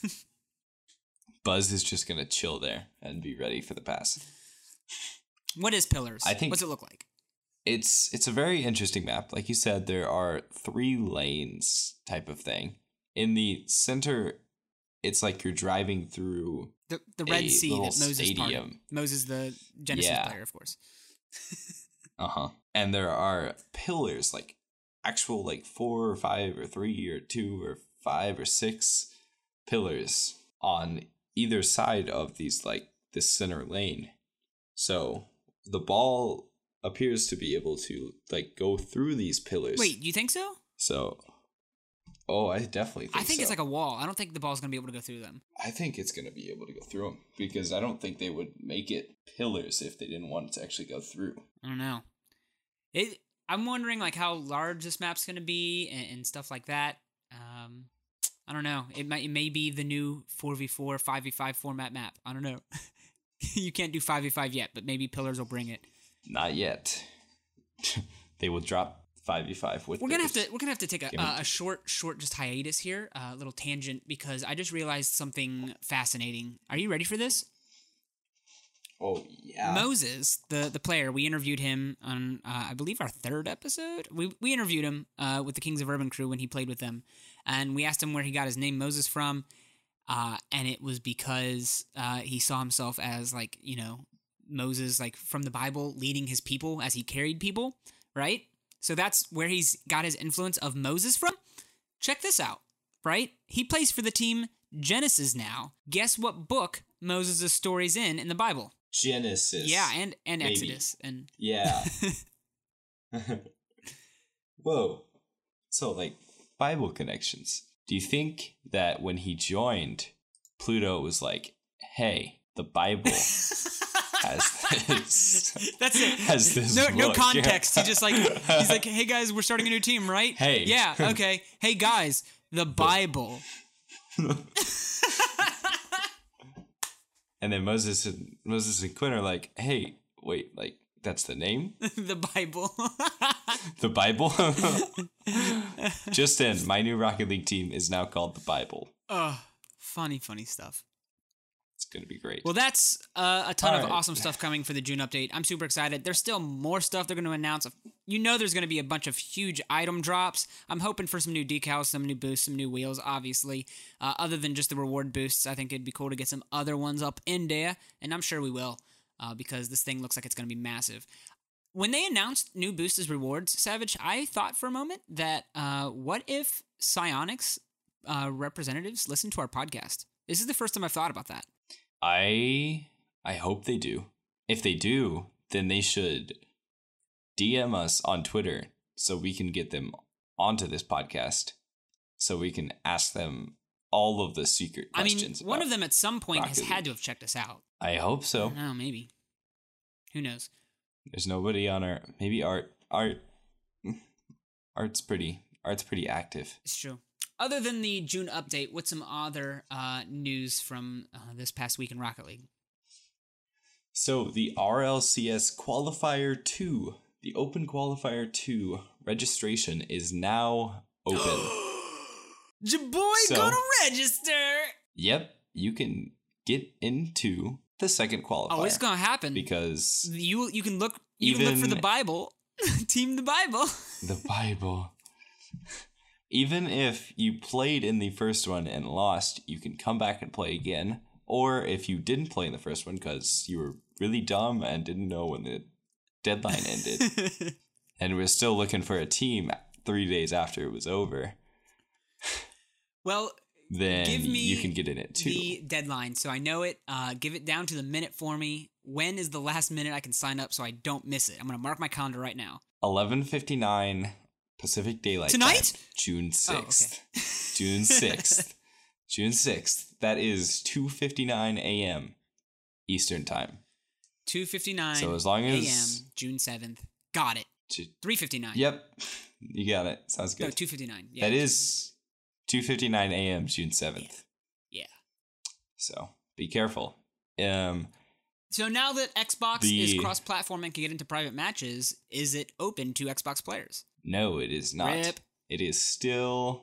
Buzz is just gonna chill there and be ready for the pass. What is Pillars? I think What's it look like? It's it's a very interesting map. Like you said, there are three lanes type of thing. In the center, it's like you're driving through the the Red Sea that Moses stadium. Parted. Moses, the Genesis yeah. player, of course. uh huh. And there are pillars, like actual like four or five or three or two or five or six pillars on either side of these like this center lane. So the ball appears to be able to like go through these pillars. Wait, you think so? So, oh, I definitely think so. I think so. it's like a wall. I don't think the ball's going to be able to go through them. I think it's going to be able to go through them because I don't think they would make it pillars if they didn't want it to actually go through. I don't know. It. I'm wondering like how large this map's going to be and, and stuff like that. Um, I don't know. It might it may be the new four v four, five v five format map. I don't know. You can't do five v five yet, but maybe Pillars will bring it. Not yet. They will drop five v five with. We're gonna have to. We're gonna have to take a, Give uh, a short, short, just hiatus here, a uh, little tangent, because I just realized something fascinating. Are you ready for this? Oh yeah. Moses, the the player, we interviewed him on, uh, I believe, our third episode. We we interviewed him uh, with the Kings of Urban crew when he played with them, and we asked him where he got his name Moses from, uh, and it was because uh, he saw himself as like you know Moses, like from the Bible, leading his people as he carried people, right? So that's where he's got his influence of Moses from. Check this out, right? He plays for the team Genesis now. Guess what book Moses' story's in in the Bible? Genesis. Yeah, and, and Maybe. Exodus. and Yeah. Whoa. So, like, Bible connections. Do you think that when he joined, Pluto was like, hey, the Bible has this. That's it. Has this no, book. no context. He just like he's like, hey guys, we're starting a new team, right? Hey. Yeah. Okay. Hey guys, the Bible. And then Moses and Moses and Quinn are like, hey, wait, like that's the name? The Bible. The Bible. Just in, my new Rocket League team is now called the Bible. Oh, funny, funny stuff. It's going to be great. Well, that's uh, a ton All of right. awesome stuff coming for the June update. I'm super excited. There's still more stuff they're going to announce. You know there's going to be a bunch of huge item drops. I'm hoping for some new decals, some new boosts, some new wheels, obviously. Uh, other than just the reward boosts, I think it'd be cool to get some other ones up in there, and I'm sure we will uh, because this thing looks like it's going to be massive. When they announced new boosts as rewards, Savage, I thought for a moment that uh, what if Psyonix uh, representatives listen to our podcast? This is the first time I've thought about that. I I hope they do. If they do, then they should D M us on Twitter so we can get them onto this podcast, so we can ask them all of the secret questions. I mean, one of them at some point Rocket has League. had to have checked us out. I hope so. No, maybe. Who knows? There's nobody on our maybe Art Art Art's pretty Art's pretty active. It's true. Other than the June update, what's some other uh, news from uh, this past week in Rocket League? So the R L C S Qualifier two, the Open Qualifier two registration is now open. Your boy So- gonna register. Yep, you can get into the second qualifier. Oh, it's gonna happen. Because you you can look you can look for Even- the Bible, Team the Bible. the Bible. Even if you played in the first one and lost, you can come back and play again. Or if you didn't play in the first one because you were really dumb and didn't know when the deadline ended, and we're still looking for a team three days after it was over. Well, then Give me you can get in it too. the deadline, so I know it. Uh, give it down to the minute for me. When is the last minute I can sign up so I don't miss it? I'm gonna mark my calendar right now. eleven fifty-nine Pacific Daylight Tonight? Time, June sixth. Oh, okay. June sixth. June sixth. That is two fifty-nine a.m. Eastern Time. two fifty-nine So as long as a.m. June seventh. Got it. three fifty-nine. Yep. You got it. Sounds good. No, two fifty-nine. Yeah, that is two fifty-nine a.m. June seventh. Yeah. So be careful. Um So now that Xbox The- is cross-platform and can get into private matches, is it open to Xbox players? No, it is not. Rip. It is still,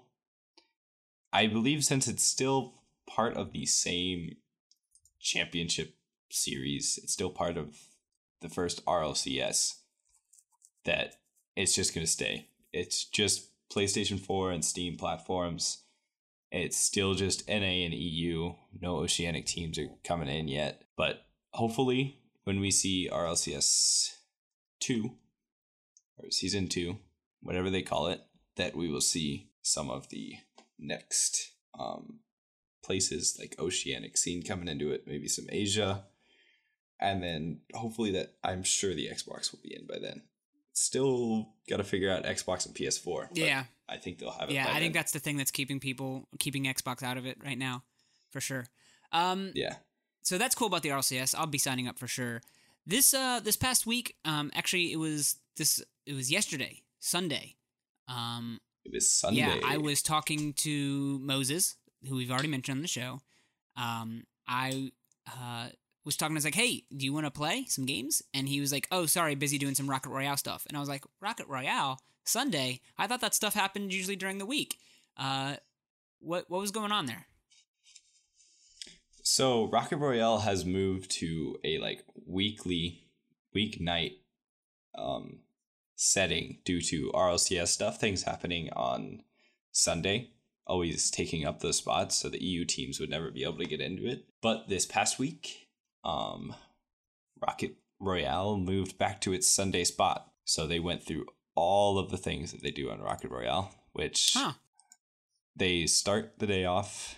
I believe, since it's still part of the same championship series, it's still part of the first R L C S, that it's just going to stay. It's just PlayStation four and Steam platforms. It's still just N A and E U. No Oceanic teams are coming in yet. But hopefully, when we see R L C S two, or Season two, whatever they call it, that we will see some of the next um, places like Oceanic scene coming into it, maybe some Asia, and then hopefully that I'm sure the Xbox will be in by then. Still got to figure out Xbox and P S four. Yeah. I think they'll have it. Yeah, by I think then. that's the thing that's keeping people, keeping Xbox out of it right now, for sure. Um, Yeah. So that's cool about the R L C S. I'll be signing up for sure. This uh this past week, um, actually it was this it was yesterday, Sunday. Um, It was Sunday. Yeah, I was talking to Moses, who we've already mentioned on the show. Um, I uh, was talking. I was like, "Hey, do you want to play some games?" And he was like, "Oh, sorry, busy doing some Rocket Royale stuff." And I was like, "Rocket Royale Sunday? I thought that stuff happened usually during the week. Uh, what what was going on there?" So Rocket Royale has moved to a like weekly, weeknight um, setting due to R L C S stuff. Things happening on Sunday, always taking up those spots, so the E U teams would never be able to get into it. But this past week, um, Rocket Royale moved back to its Sunday spot. So they went through all of the things that they do on Rocket Royale, which Huh. they start the day off.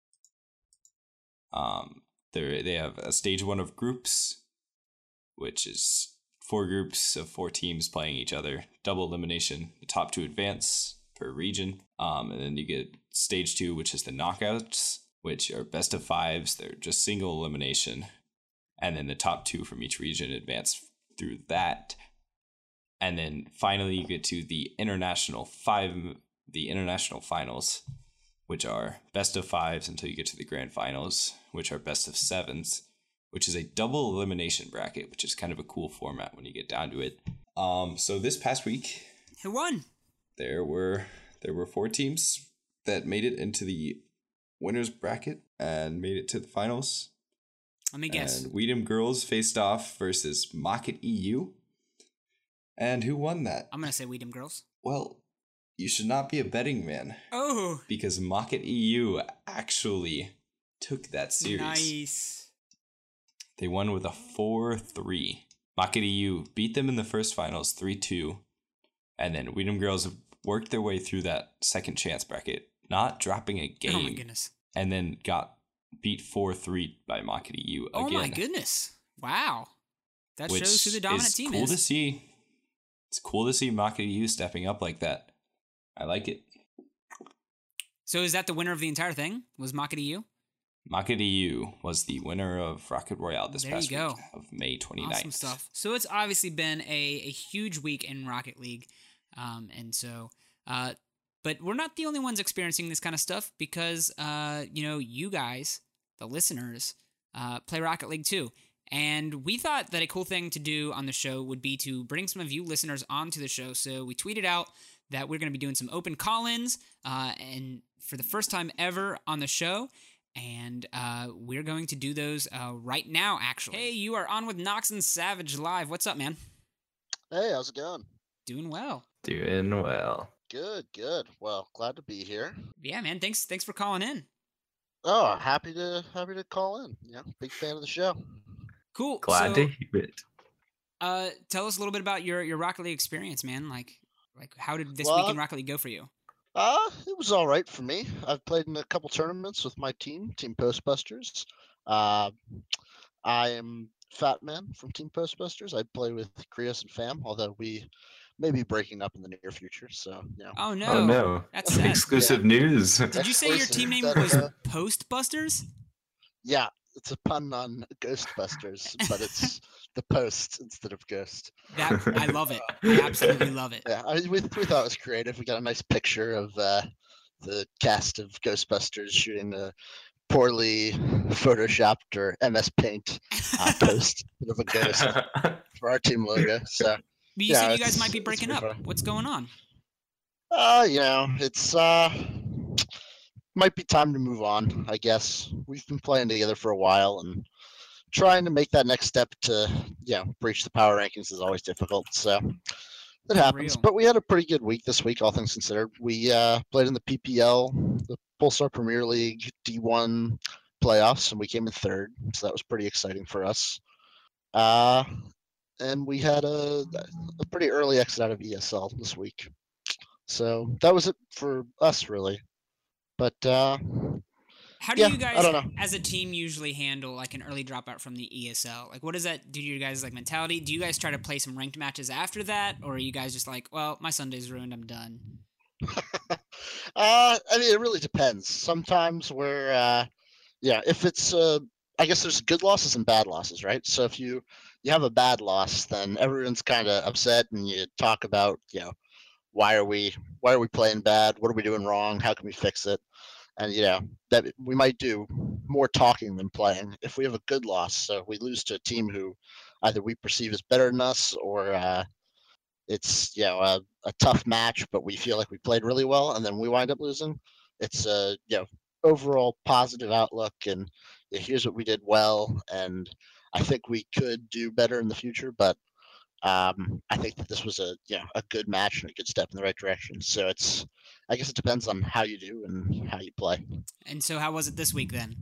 Um, they they have a stage one of groups, which is four groups of four teams playing each other, double elimination. The top two advance per region. Um, and then you get stage two, which is the knockouts, which are best of fives. They're just single elimination, and then the top two from each region advance through that. And then finally, you get to the international five, the international finals, which are best of fives until you get to the grand finals, which are best of sevens, which is a double elimination bracket, which is kind of a cool format when you get down to it. Um, so this past week, Who won? there were there were four teams that made it into the winners bracket and made it to the finals. Let me guess. And Weedham Girls faced off versus Mocket E U. And who won that? I'm gonna say Weedham Girls. Well, you should not be a betting man, Oh, because Mocket E U actually took that series. nice. They won with a four three. Mocket E U beat them in the first finals three two. And then Weedham Girls worked their way through that second chance bracket, not dropping a game. Oh my goodness. And then got beat four three by Mocket E U again. Oh my goodness. Wow. That which shows who the dominant is team cool is. to see. It's cool to see Mocket E U stepping up like that. I like it. So is that the winner of the entire thing? Was Mocket E U? Mocket E U was the winner of Rocket Royale this There past you go. week of May twenty-ninth. Awesome stuff. So it's obviously been a, a huge week in Rocket League. Um, and so, uh, but we're not the only ones experiencing this kind of stuff because, uh, you know, you guys, the listeners, uh, play Rocket League too. And we thought that a cool thing to do on the show would be to bring some of you listeners onto the show. So we tweeted out that we're going to be doing some open call-ins uh, and for the first time ever on the show. And uh, we're going to do those uh, right now, actually. Hey, you are on with Nox and Savage Live. What's up, man? Hey, how's it going? Doing well. Doing well. Good, good. Well, glad to be here. Yeah, man. Thanks thanks for calling in. Oh, happy to happy to call in. Yeah, big fan of the show. Cool. Glad so, to hear it. Uh, tell us a little bit about your, your Rocket League experience, man. Like, like how did this Well, week in Rocket League go for you? Uh, it was all right for me. I've played in a couple tournaments with my team, Team Postbusters. Uh, I am Fat Man from Team Postbusters. I play with Krios and Fam, although we may be breaking up in the near future. So, yeah. Oh no. Oh no. That's sad. Exclusive news. Did you say your team name was Postbusters? Yeah, it's a pun on Ghostbusters, but it's the Post instead of Ghost. That I love it. I absolutely love it. Yeah, I, we, we thought it was creative. We got a nice picture of uh, the cast of Ghostbusters shooting a poorly photoshopped or M S Paint uh, post of a ghost for our team logo. So, But you yeah, said you guys it's- might be it's breaking up. pretty fun. What's going on? uh, you know, it's uh, might be time to move on. I guess we've been playing together for a while, and trying to make that next step to, you know, breach the power rankings is always difficult. So it happens. Real. But we had a pretty good week this week, all things considered. We uh, played in the P P L, the Polestar Premier League D one playoffs, and we came in third. So that was pretty exciting for us. Uh, and we had a, a pretty early exit out of E S L this week. So that was it for us, really. But uh, How do yeah, you I guys, don't know. as a team, usually handle like an early dropout from the E S L? Like, what does that do to your guys' like mentality? Do you guys try to play some ranked matches after that, or are you guys just like, well, my Sunday's ruined, I'm done? uh, I mean, it really depends. Sometimes we're, uh, yeah, if it's, uh, I guess there's good losses and bad losses, right? So if you you have a bad loss, then everyone's kind of upset, and you talk about, you know, why are we why are we playing bad? What are we doing wrong? How can we fix it? And you know that we might do more talking than playing. If we have a good loss, so we lose to a team who either we perceive as better than us, or uh, it's, you know, a, a tough match, but we feel like we played really well, and then we wind up losing. It's a, you know, overall positive outlook, and yeah, here's what we did well, and I think we could do better in the future. But um, I think that this was a, you know, a good match and a good step in the right direction. So it's, I guess it depends on how you do and how you play. And so, how was it this week then?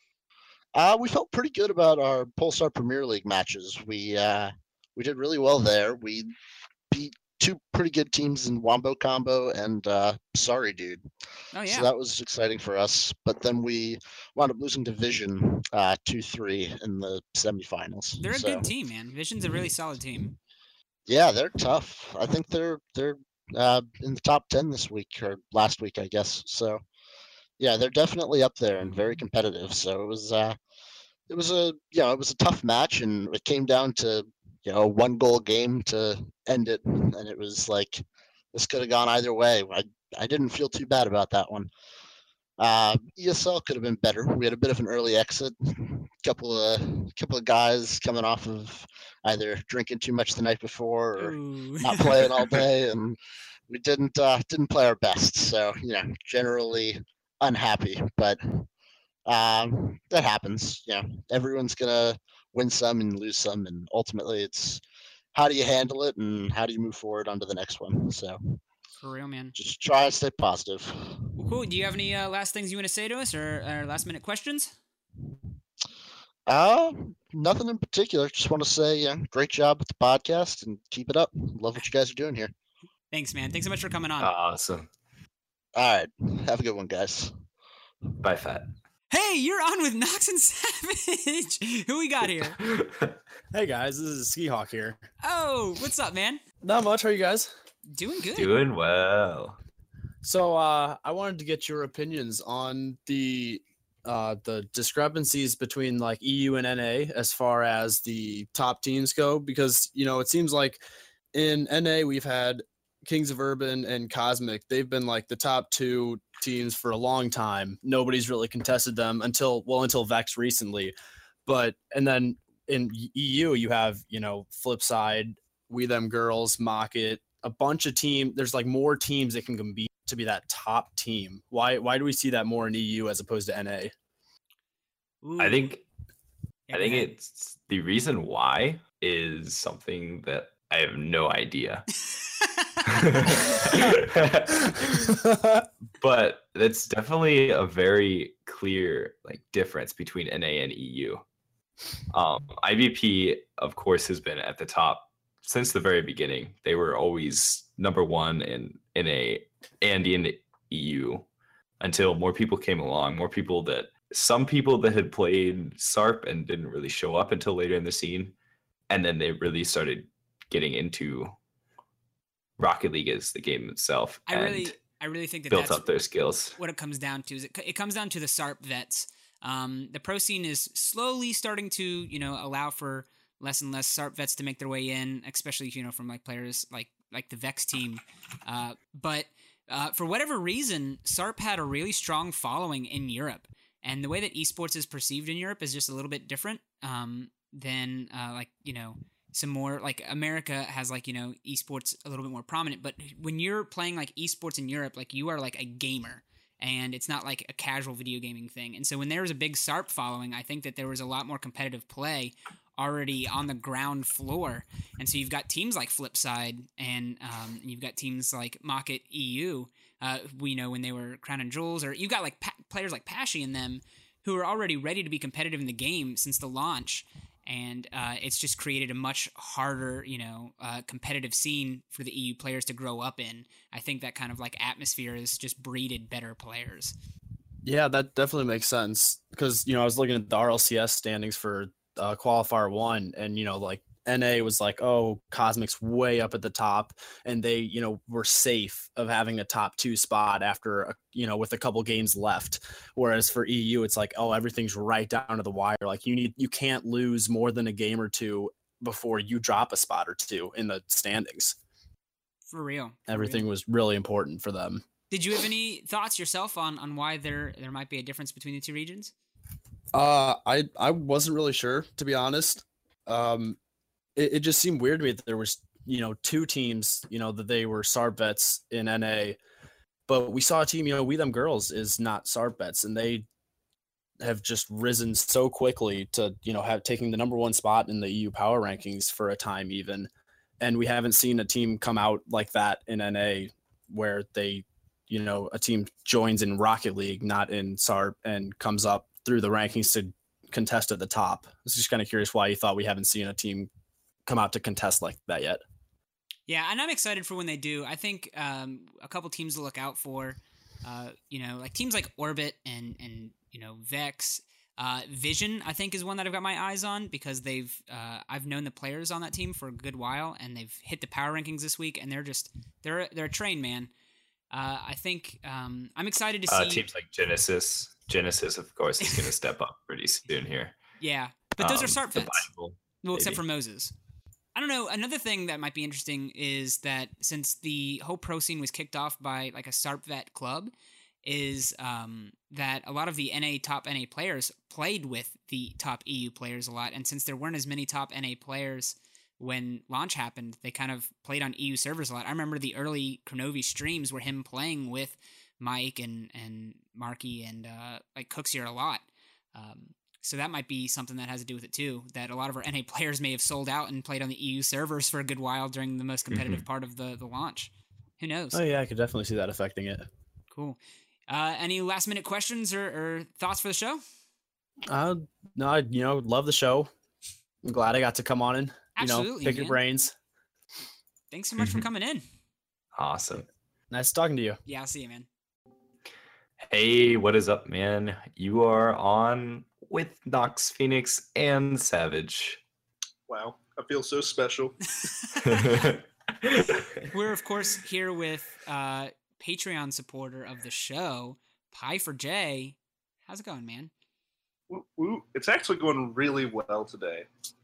Uh, we felt pretty good about our Polestar Premier League matches. We uh, we did really well there. We beat two pretty good teams in Wombo Combo and uh, Sorry Dude. Oh yeah, So that was exciting for us. But then we wound up losing to Vision uh, two three in the semifinals. they're a So, good team, man. Vision's a really solid team. yeah, they're tough. I think they're they're uh, in the top ten this week, or last week, I guess. So yeah, they're definitely up there and very competitive. So it was uh, it was a, you know, it was a tough match, and it came down to, you know, a one goal game to end it, and it was like this could have gone either way. I I didn't feel too bad about that one. Uh, E S L could have been better. We had a bit of an early exit. Couple of couple of guys coming off of either drinking too much the night before or Ooh. not playing all day, and we didn't uh, didn't play our best. So, you know, generally unhappy, but um, that happens. You know, everyone's gonna win some and lose some, and ultimately, it's how do you handle it and how do you move forward onto the next one. So For real, man. just try and stay positive. Well, cool. Do you have any uh, last things you want to say to us, or, or last minute questions? Uh, nothing in particular. Just want to say, yeah, great job with the podcast and keep it up. Love what you guys are doing here. Thanks, man. Thanks so much for coming on. Awesome. All right, have a good one, guys. Bye, Fat. Hey, you're on with Nox and Savage. Who we got here? Hey guys, this is Ski Hawk here. Oh, what's up, man? Not much, how are you guys? Doing good. Doing well. So uh I wanted to get your opinions on the uh the discrepancies between like E U and N A as far as the top teams go, because you know it seems like in N A we've had Kings of Urban and Cosmic. They've been like the top two teams for a long time. Nobody's really contested them until well until Vex recently. But and then in E U you have, you know, Flipside, We Them Girls, Mocket, a bunch of team. There's like more teams that can compete to be that top team. Why why do we see that more in E U as opposed to N A? Ooh. I think Yeah, I go think ahead. it's the reason why is something that I have no idea. But that's definitely a very clear like difference between N A and E U. Um, I V P, of course, has been at the top since the very beginning. They were always number one in N A and in E U until more people came along, more people that some people that had played S A R P and didn't really show up until later in the scene. And then they really started getting into Rocket League as the game itself. I and really, I really think that built that's up their skills. what it comes down to. Is it, it comes down to the S A R P vets. Um, the pro scene is slowly starting to, you know, allow for less and less S A R P vets to make their way in, especially, you know, from like players like like the Vex team. Uh, but uh, for whatever reason, S A R P had a really strong following in Europe, and the way that esports is perceived in Europe is just a little bit different um, than uh, like you know. Some more like America has like, you know, esports a little bit more prominent, but when you're playing like esports in Europe, like you are like a gamer and it's not like a casual video gaming thing. And so when there was a big S A R P following, I think that there was a lot more competitive play already on the ground floor. And so you've got teams like Flipside and um, you've got teams like Mocket E U, uh, we know when they were Crown and Jewels, or you've got like pa- players like Pashy and them who are already ready to be competitive in the game since the launch. And uh, it's just created a much harder, you know, uh, competitive scene for the E U players to grow up in. I think that kind of like atmosphere has just breeded better players. Yeah, that definitely makes sense because, you know, I was looking at the R L C S standings for uh, qualifier one, and, you know, like N A was like, oh, Cosmic's way up at the top, and they, you know, were safe of having a top two spot after, a, you know, with a couple games left. Whereas for E U, it's like, oh, everything's right down to the wire. Like you need, you can't lose more than a game or two before you drop a spot or two in the standings. For real. For Everything real. was really important for them. Did you have any thoughts yourself on, on why there there might be a difference between the two regions? Uh, I I wasn't really sure, to be honest. Um, it, it just seemed weird to me that there was, you know, two teams, you know, that they were S A R P vets in N A, but we saw a team, you know, We Them Girls is not S A R P vets, and they have just risen so quickly to, you know, have taking the number one spot in the E U power rankings for a time even. And we haven't seen a team come out like that in N A where they, you know, a team joins in Rocket League, not in S A R P, and comes up through the rankings to contest at the top. I was just kind of curious why you thought we haven't seen a team come out to contest like that yet. Yeah, and I'm excited for when they do. I think um, a couple teams to look out for, uh, you know, like teams like Orbit and, and you know, Vex. Uh, Vision, I think, is one that I've got my eyes on because they've uh, I've known the players on that team for a good while, and they've hit the power rankings this week, and they're just they're they're a train, man. Uh, I think um, I'm excited to see uh, teams like Genesis. Genesis, of course, is going to step up pretty soon here. Yeah, but those um, are S A R P vets. Bible, well, except maybe. for Moses. I don't know. Another thing that might be interesting is that since the whole pro scene was kicked off by like a S A R P vet club, is um, that a lot of the N A top N A players played with the top E U players a lot, and since there weren't as many top N A players when launch happened, they kind of played on E U servers a lot. I remember the early Kronovi streams were him playing with Mike and and Marky and uh, like Cooksier a lot. Um, so that might be something that has to do with it too. That a lot of our N A players may have sold out and played on the E U servers for a good while during the most competitive Mm-hmm. part of the the launch. Who knows? Oh yeah, I could definitely see that affecting it. Cool. Uh, any last minute questions or, or thoughts for the show? Uh, no, I, you know, love the show. I'm glad I got to come on and, you Absolutely, know, pick your man. brains. Thanks so much for coming in. Awesome. Nice talking to you. Yeah, I'll see you, man. Hey, what is up, man? You are on with Nox Phoenix and Savage. Wow, I feel so special. We're, of course, here with uh, Patreon supporter of the show, Pie for J. How's it going, man? Woo, woo. It's actually going really well today.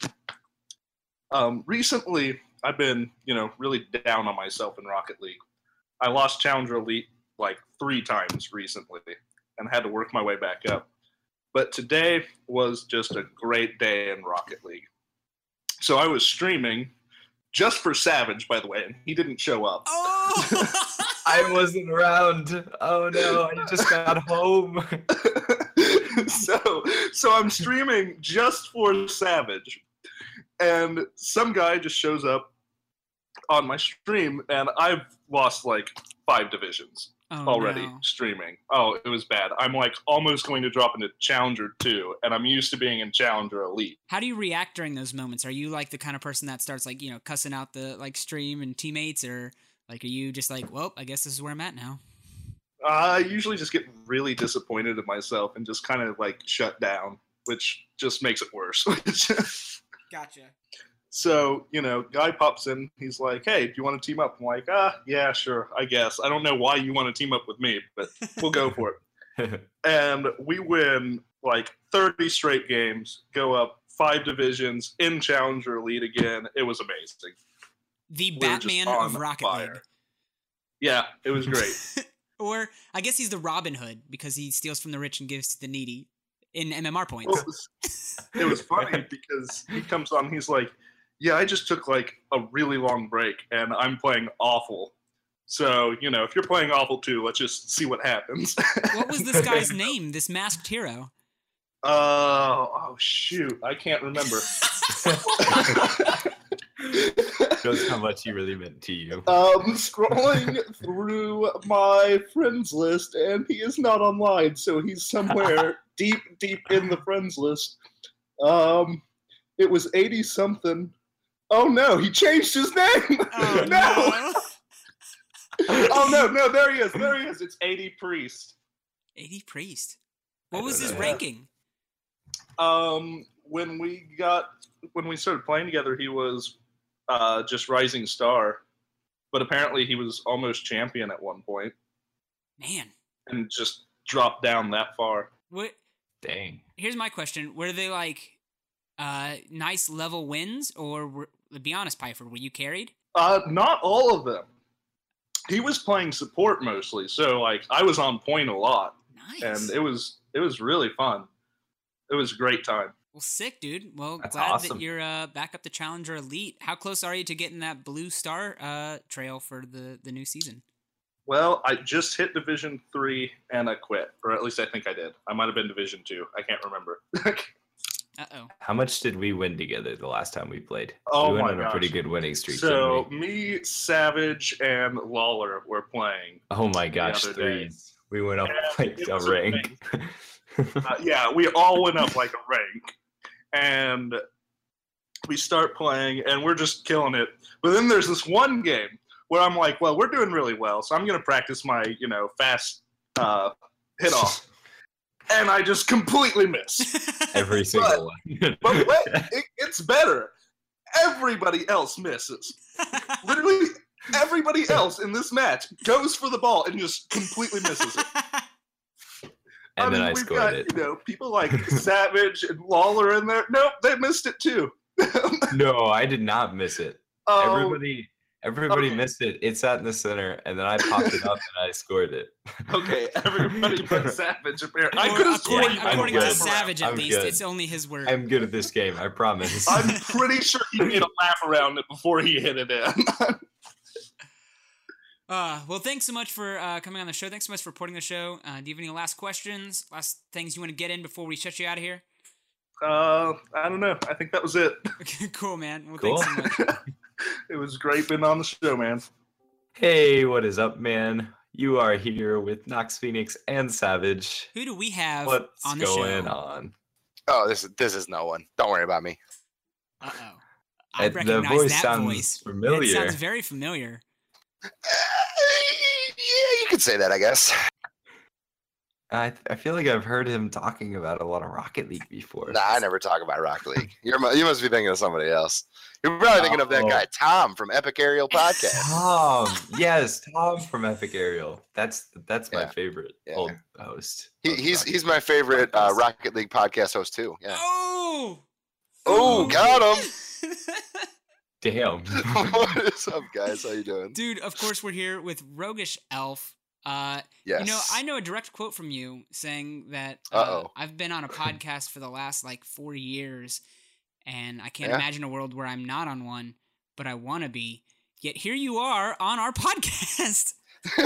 Um, recently, I've been, you know, really down on myself in Rocket League. I lost Challenger Elite like three times recently and had to work my way back up. But today was just a great day in Rocket League. So I was streaming just for Savage, by the way, and he didn't show up. Oh! I wasn't around. Oh no, I just got home. so, so I'm streaming just for Savage, and some guy just shows up on my stream, and I've lost like five divisions Oh, already no. streaming. Oh, it was bad. I'm like almost going to drop into Challenger two, and I'm used to being in Challenger Elite. How do you react during those moments? Are you like the kind of person that starts like, you know, cussing out the like stream and teammates, or like are you just like, well, I guess this is where I'm at now? I usually just get really disappointed in myself and just kind of like shut down, which just makes it worse. Gotcha. So, you know, guy pops in. He's like, hey, do you want to team up? I'm like, ah, yeah, sure, I guess. I don't know why you want to team up with me, but we'll go for it. And we win like thirty straight games, go up five divisions in Challenger Elite again. It was amazing. The We were just Batman on of Rocket fire. League. Yeah, it was great. Or I guess he's the Robin Hood because he steals from the rich and gives to the needy in M M R points. Well, it, was, it was funny because he comes on, he's like, yeah, I just took like a really long break and I'm playing awful. So, you know, if you're playing awful too, let's just see what happens. What was this guy's name, this masked hero? Uh, oh, shoot. I can't remember. Shows how much he really meant to you. Um, scrolling through my friends list, and he is not online, so he's somewhere deep, deep in the friends list. Um, it was eighty something. Oh no, he changed his name. Oh, no. Oh no, no, there he is. There he is. It's eighty Priest. eighty Priest. What I was don't his know. ranking? Um, when we got when we started playing together, he was uh just rising star, but apparently he was almost champion at one point Man. and just dropped down that far. What? Dang. Here's my question: were they like uh, nice level wins, or were, be honest, Piper, were you carried? Uh, not all of them. He was playing support mostly, so like I was on point a lot, Nice. and it was it was really fun. It was a great time. Well, sick, dude. Well, That's glad awesome. that you're uh, back up to Challenger Elite. How close are you to getting that blue star uh, trail for the, the new season? Well, I just hit Division three and I quit, or at least I think I did. I might have been Division two. I can't remember. Uh-oh. How much did we win together the last time we played? Oh we went my on a gosh. pretty good winning streak. So didn't we? me, Savage, and Lawler were playing. Oh my gosh, other day. threes. We went up And like it a was rank. Uh, yeah, we all went up like a rank, and we start playing, and we're just killing it. But then there's this one game where I'm like, well, we're doing really well, so I'm going to practice my, you know, fast uh, hit off. And I just completely miss. Every single one. But wait, it, it's better. Everybody else misses. Literally, everybody else in this match goes for the ball and just completely misses it. and I then mean, I we've scored got, it. you know, people like Savage and Lawler in there. Nope, they missed it too. No, I did not miss it. Oh, Everybody everybody okay. missed it. It sat in the center, and then I popped it up and I scored it. okay, everybody but Savage. Apparently, I Or could have according, scored. I'm according to good. Savage, at I'm least, good. it's only his word. I'm good at this game, I promise. I'm pretty sure he made a laugh around it before he hit it in. Uh, well, thanks so much for uh, coming on the show. Thanks so much for reporting the show. Uh, do you have any last questions, last things you want to get in before we shut you out of here? uh, I don't know. I think that was it. Okay, cool, man. Well, Cool. thanks so much. It was great being on the show, man. Hey, what is up, man? You are here with Nox Phoenix and Savage. Who do we have What's on the going show? on? Oh, this is this is no one. Don't worry about me. Uh-oh. I Uh, the recognize voice that sounds voice. It familiar. sounds very familiar. Uh, yeah, you could say that, I guess. I I feel like I've heard him talking about a lot of Rocket League before. Nah, I never talk about Rocket League. You're mu- you must be thinking of somebody else. You're probably thinking of that Oh. guy Tom from Epic Aerial Podcast. Tom, yes, Tom from Epic Aerial. That's that's my Yeah. favorite Yeah. old host. He, of he's Rocket he's League my favorite uh, podcast. Rocket League podcast host too. Yeah. Oh! Oh, got him. Damn. What is up, guys? How you doing? Dude, of course we're here with Roguish Elf. Uh, Yes. You know, I know a direct quote from you saying that uh, Uh-oh. I've been on a podcast for the last like four years, and I can't Yeah? imagine a world where I'm not on one, but I want to be. Yet here you are on our podcast.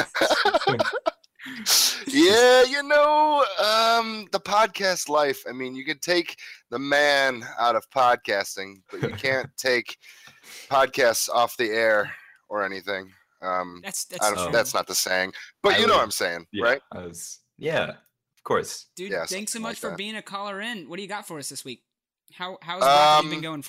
Yeah, you know, um, the podcast life. I mean, you could take the man out of podcasting, but you can't take podcasts off the air or anything. Um, That's that's I don't, true. that's not the saying, but I you know would- what I'm saying, Yeah, right? I was, yeah, of course. Dude, Yeah, thanks so something much like for that. being a caller in. What do you got for us this week? How how's Rocket League been Um, going for you?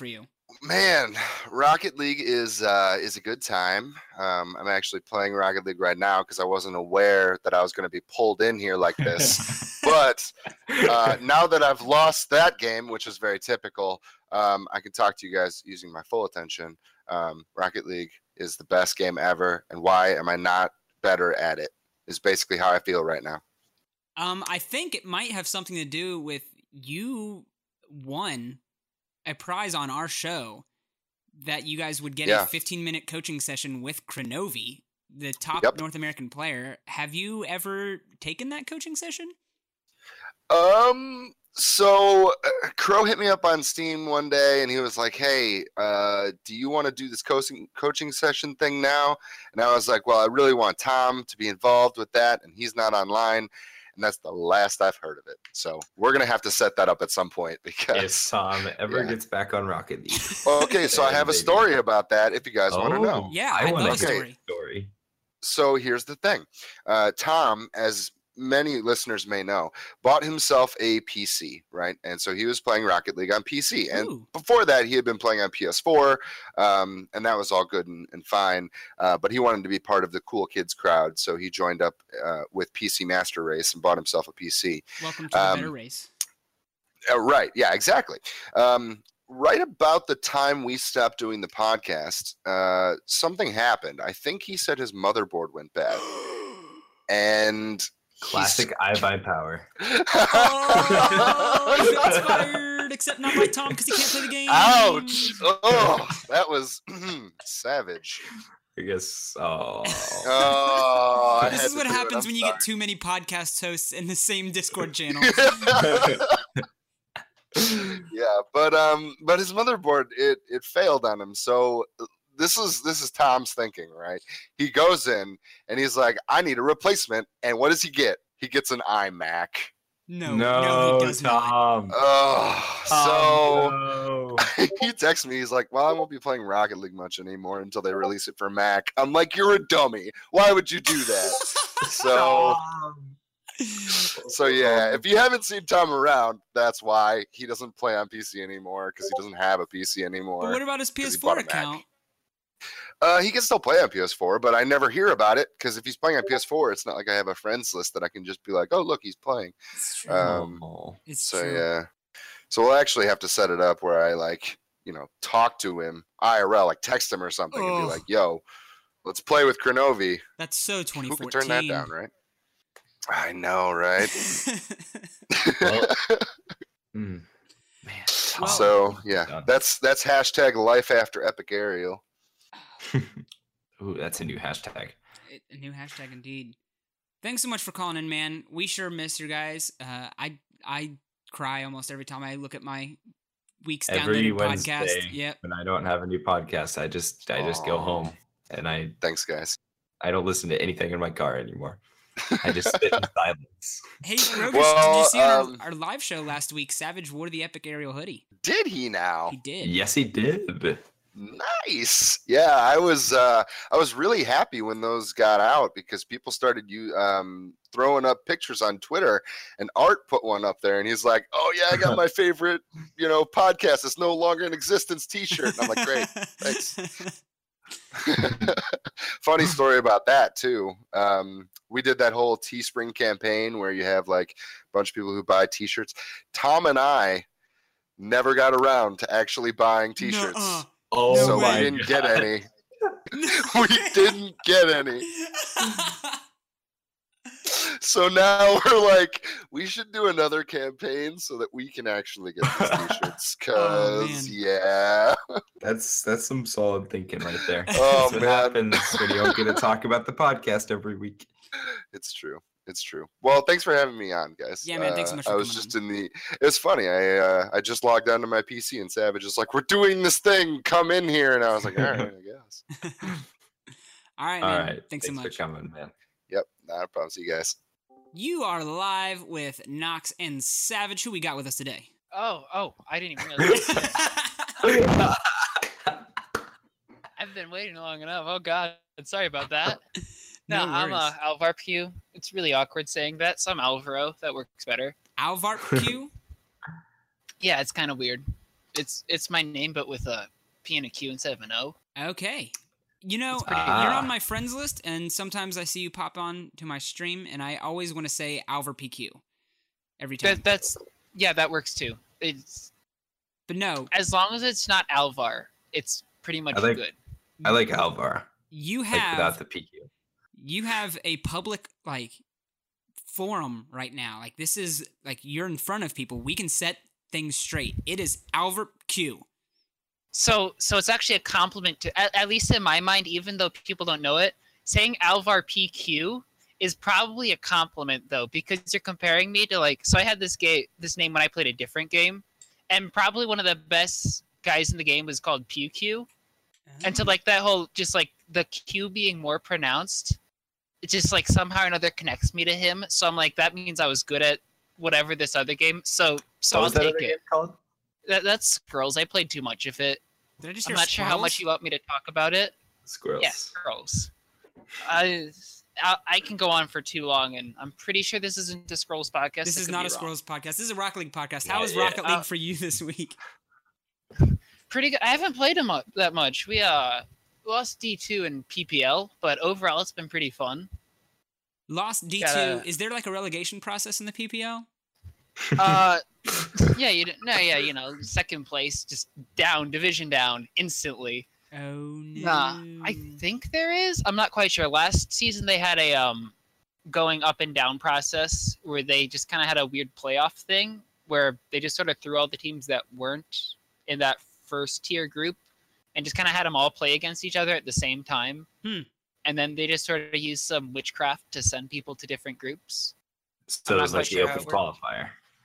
Man, Rocket League is uh, is a good time. Um, I'm actually playing Rocket League right now because I wasn't aware that I was going to be pulled in here like this. But uh, now that I've lost that game, which is very typical, um, I can talk to you guys using my full attention. Um, Rocket League is the best game ever, and why am I not better at it? Is basically how I feel right now. Um, I think it might have something to do with you won a prize on our show that you guys would get Yeah. a fifteen minute coaching session with Kronovi, the top Yep. North American player. Have you ever taken that coaching session? Um. So uh, Crow hit me up on Steam one day, and he was like, "Hey, uh, do you want to do this coaching coaching session thing now?" And I was like, "Well, I really want Tom to be involved with that, and he's not online." And that's the last I've heard of it. So we're gonna have to set that up at some point because. If Tom ever Yeah. gets back on Rocket League. Okay, so I have a Maybe. story about that. If you guys want to know. Yeah, I I'd want love to a hear story. the story. So here's the thing. Uh, Tom, as many listeners may know, bought himself a P C, right? And so he was playing Rocket League on P C. And Ooh. before that, he had been playing on P S four, um, and that was all good and, and fine. Uh, but he wanted to be part of the cool kids crowd, so he joined up uh, with P C Master Race and bought himself a P C. Welcome to the Um, better race. Uh, right. Yeah, exactly. Um, right about the time we stopped doing the podcast, uh, something happened. I think he said his motherboard went bad. And Classic iBuy power. Oh, shots fired, except not by Tom because he can't play the game. Ouch! Oh, that was savage. I guess. Oh. Oh, I This had is to what do it. happens I'm when you sorry. get too many podcast hosts in the same Discord channel. Yeah, but um, but his motherboard it it failed on him. So this is this is Tom's thinking, right? He goes in and he's like, I need a replacement. And what does he get? He gets an iMac. No, no, he does not. Tom. Oh, so so. he texts me. He's like, "Well, I won't be playing Rocket League much anymore until they release it for Mac." I'm like, "You're a dummy. Why would you do that?" So, so yeah. If you haven't seen Tom around, that's why he doesn't play on P C anymore because he doesn't have a P C anymore. But what about his P 'cause S he four bought a Mac. account? Uh, he can still play on P S four, but I never hear about it because if he's playing on P S four, it's not like I have a friends list that I can just be like, "Oh, look, he's playing." It's true. Um, Oh. it's So true. yeah, so we'll actually have to set it up where I like, you know, talk to him I R L, like text him or something, and Ugh. be like, "Yo, let's play with Kronovi." That's so twenty Who fourteen. can turn that down, right? I know, right? Well, mm, man. Tom. So yeah, Done. that's that's hashtag life after Epic Aerial. Ooh, that's a new hashtag. A new hashtag indeed. Thanks so much for calling in, man. We sure miss you guys. Uh, I I cry almost every time I look at my week's Every downloaded Wednesday podcast. Yep. when I don't have a new podcast, I just I just go Aw. home and I Thanks, guys. I don't listen to anything in my car anymore. I just sit in silence. Hey, Rogus, did Well, you see on um, our, our live show last week? Savage wore the Epic Aerial hoodie. Did he now? He did. Yes, he did. Nice. Yeah, I was uh I was really happy when those got out because people started you um throwing up pictures on Twitter, and Art put one up there and he's like, "Oh yeah, I got my favorite, you know, podcast that's no longer in existence t-shirt." And I'm like, "Great. Thanks." Funny story about that too. Um we did that whole Teespring campaign where you have like a bunch of people who buy t-shirts. Tom and I never got around to actually buying t-shirts. Nuh-uh. Oh No so we way. didn't get any. We didn't get any. So now we're like, we should do another campaign so that we can actually get these t-shirts. Oh, Cause man. yeah, That's that's some solid thinking right there. Oh, That's what man. happens when you don't get to talk about the podcast every week. it's true. It's true. Well, thanks for having me on, guys. Yeah, man, thanks so Uh, much for I was coming just in the. It was funny. I uh, I just logged onto my P C and Savage is like, "We're doing this thing. Come in here." And I was like, "All right, I guess." All right, All man. right. Thanks, so much. for coming, man. Yep, not a problem. See you guys. You are live with Knox and Savage. Who we got with us today? Oh, oh, I didn't even know that. I've been waiting long enough. Oh, God. Sorry about that. No, No I'm uh, worries. Alvar Q. It's really awkward saying that, so I'm Alvaro. That works better. Alvart Q? Yeah, it's kind of weird. It's it's my name, but with a P and a Q instead of an O. Okay. You know, pretty uh, you're good. on my friends list, and sometimes I see you pop on to my stream, and I always want to say Alvar P Q every time. That, that's yeah, that works too. It's but no, as long as it's not Alvar, it's pretty much I like- good. I like Alvar. you Like have without the P Q. you have a public like forum right now. Like this is like you're in front of people. We can set things straight. It is Alvar Q. So, so it's actually a compliment to, at, at least in my mind, even though people don't know it, saying Alvar P Q is probably a compliment though, because you're comparing me to like, so I had this game, this name when I played a different game, and probably one of the best guys in the game was called Pew Q. And so like that whole, just like the Q being more pronounced, it just like somehow or another connects me to him. So I'm like, that means I was good at whatever this other game. So, so What I'll was that take other it. game called? That, that's Scrolls. I played too much of it. Did I just I'm hear not sure how much squirrels? you want me to talk about it. Squirrels. Yeah, Scrolls. I, I I can go on for too long, and I'm pretty sure this isn't a Scrolls podcast. This I is could not be a wrong. Squirrels podcast. This is a Rocket League podcast. Yeah, How was yeah. Rocket League Uh, for you this week? Pretty good. I haven't played them mu- that much. We uh lost D two in P P L, but overall it's been pretty fun. Lost D two. Gotta- Is there like a relegation process in the P P L? Uh, yeah, you no, yeah, you know, second place, just down, division down instantly. Oh no. Nah, I think there is. I'm not quite sure. Last season they had a um going up and down process where they just kind of had a weird playoff thing where they just sort of threw all the teams that weren't in that first tier group and just kind of had them all play against each other at the same time. Hmm. And then they just sort of used some witchcraft to send people to different groups. So I'm it was not like quite the sure how open it worked. qualifier.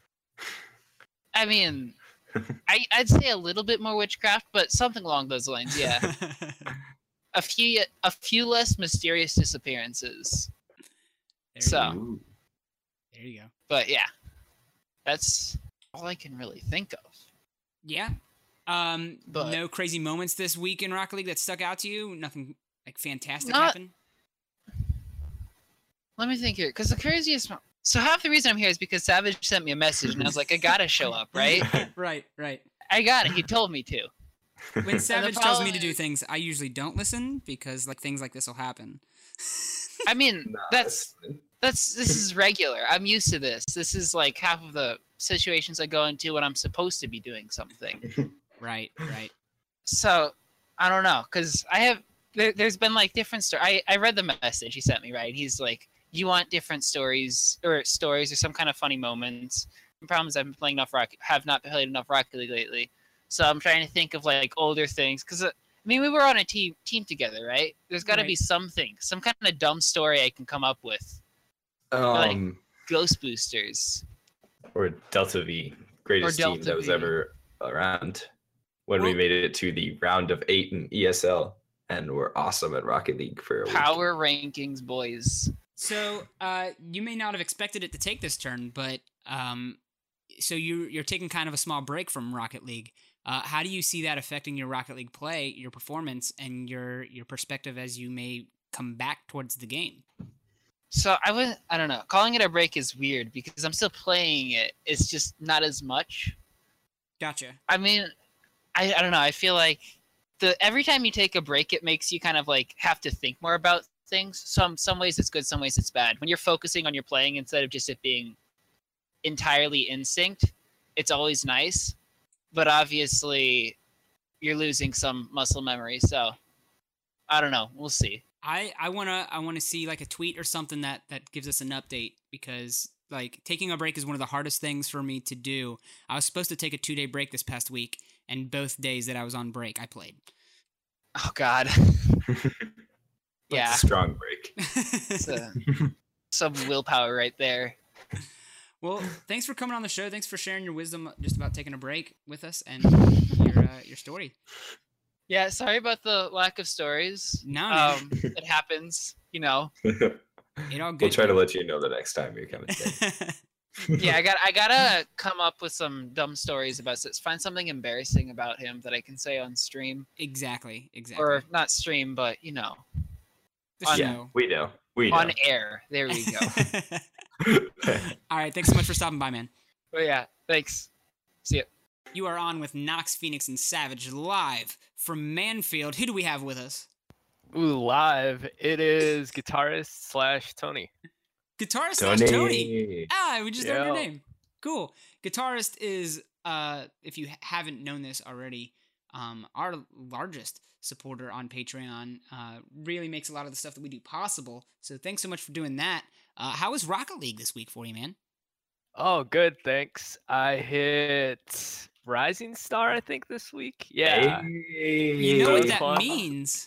I mean, I, I'd say a little bit more witchcraft, but something along those lines. Yeah, a few a few less mysterious disappearances. There you So, go. Ooh. There you go. but yeah, that's all I can really think of. Yeah. Um. But- no crazy moments this week in Rocket League that stuck out to you. Nothing like fantastic Not- happened. Let me think here, because the craziest. mo- So half the reason I'm here is because Savage sent me a message, and I was like, I gotta show up, right? right. Right. I got it. He told me to. When Savage tells me to problem do is- things, I usually don't listen because like things like this will happen. I mean, Nah, that's that's this is regular. I'm used to this. This is like half of the situations I go into when I'm supposed to be doing something. Right. Right. So I don't know, because I have there, there's been like different stories. I I read the message he sent me. Right, he's like, you want different stories or stories or some kind of funny moments. The problem is I've been playing enough Rocket, have not played enough Rocket League lately. So I'm trying to think of like older things, because uh, I mean we were on a team team together, right? There's got to be Right. something, some kind of dumb story I can come up with. Um, Ghost boosters. or Delta V, greatest team Delta that was V. ever around when we Well- made it to the round of eight in E S L, and we're awesome at Rocket League for a week. Power rankings, boys. So, uh, you may not have expected it to take this turn, but um, so you you're taking kind of a small break from Rocket League. Uh, how do you see that affecting your Rocket League play, your performance, and your your perspective as you may come back towards the game? So I would I don't know. Calling it a break is weird because I'm still playing it. It's just not as much. Gotcha. I mean, I, I don't know. I feel like the every time you take a break, it makes you kind of like have to think more about things. Some some ways it's good, some ways it's bad. When you're focusing on your playing instead of just it being entirely instinct, it's always nice. But obviously, you're losing some muscle memory. So I don't know. We'll see. I, I wanna I wanna see like a tweet or something that, that gives us an update, because like taking a break is one of the hardest things for me to do. I was supposed to take a two day break this past week, and both days that I was on break, I played. Oh God. Yeah, It's a strong break. it's a, some willpower right there. Well, thanks for coming on the show. Thanks for sharing your wisdom just about taking a break with us and your uh, your story. Yeah, sorry about the lack of stories. No, man. Um, it happens, you know. It all good. We'll try to let you know the next time you're coming. Yeah, I got I gotta come up with some dumb stories about this. Find something embarrassing about him that I can say on stream, exactly, exactly. or not stream, but you know, the on- Yeah, show. we know. We know. on air. There we go. All right, thanks so much for stopping by, man. But yeah, thanks. See ya. You are on with Nox, Phoenix, and Savage live from Manfield. Who do we have with us? Ooh, live. It is guitarist slash Tony. Guitarist Tony. slash Tony. Ah, we just learned your Yeah. name. Cool. Guitarist is, uh, if you haven't known this already, um, our largest supporter on Patreon. Uh, really makes a lot of the stuff that we do possible. So thanks so much for doing that. Uh, how was Rocket League this week for you, man? Oh, good. Thanks. I hit Rising Star, I think, this week. Yeah. You know what Hey. that Fun. means?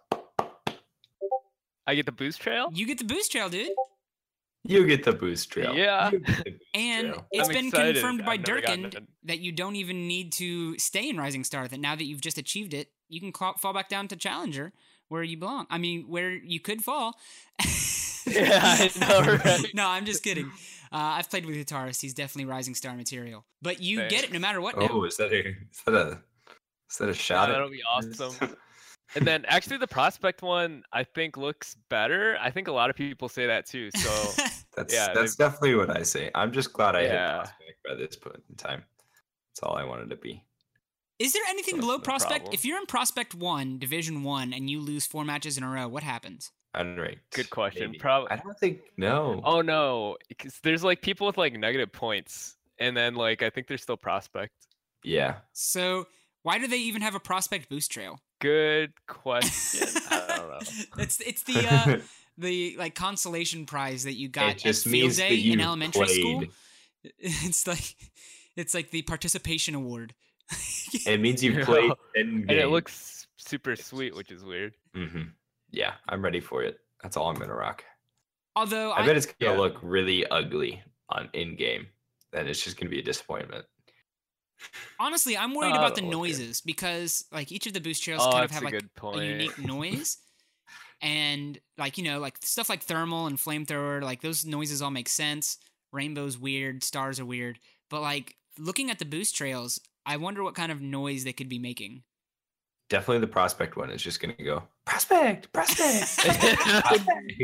I get the boost trail. You get the boost trail, dude. You get the boost trail. Yeah. You get the boost And trail. it's I'm been excited. confirmed by I've never gotten Durkin it. that you don't even need to stay in Rising Star. That now that you've just achieved it, you can call, fall back down to Challenger, where you belong. I mean, where you could fall. Yeah, I know, right? No, I'm just kidding. Uh, I've played with Guitarist. He's definitely Rising Star material. But you get it no matter what. Now. Oh, is that a is that a is that a shot? Yeah, at- that'll be awesome. And then actually the prospect one I think looks better. I think a lot of people say that too. So That's Yeah, that's definitely what I say. I'm just glad I hit Yeah. prospect by this point in time. That's all I wanted to be. Is there anything So below no Prospect? problem. If you're in Prospect one, Division one, and you lose four matches in a row, what happens? Unranked. good question. maybe. Probably. I don't think no. Oh no, because there's like people with like negative points, and then like I think they're still prospect. Yeah. So why do they even have a Prospect boost trail? Good question. I don't know. it's it's the uh, the like consolation prize that you got it just at field means day that you in elementary played. school. It's like it's like the participation award. It means you Yeah. played ten games. And it looks super sweet, which is weird. hmm Yeah, I'm ready for it. That's all I'm gonna rock. Although I, I, bet it's gonna yeah. look really ugly on in game. Then it's just gonna be a disappointment. honestly, I'm worried Uh, about the that'll look good. noises because like each of the boost trails Oh, kind of that's have a like good a point. unique noise. And like, you know, like stuff like thermal and flamethrower, like those noises all make sense. Rainbow's weird, stars are weird. But like looking at the boost trails, I wonder what kind of noise they could be making. Definitely the prospect one is just gonna go prospect, prospect. prospect."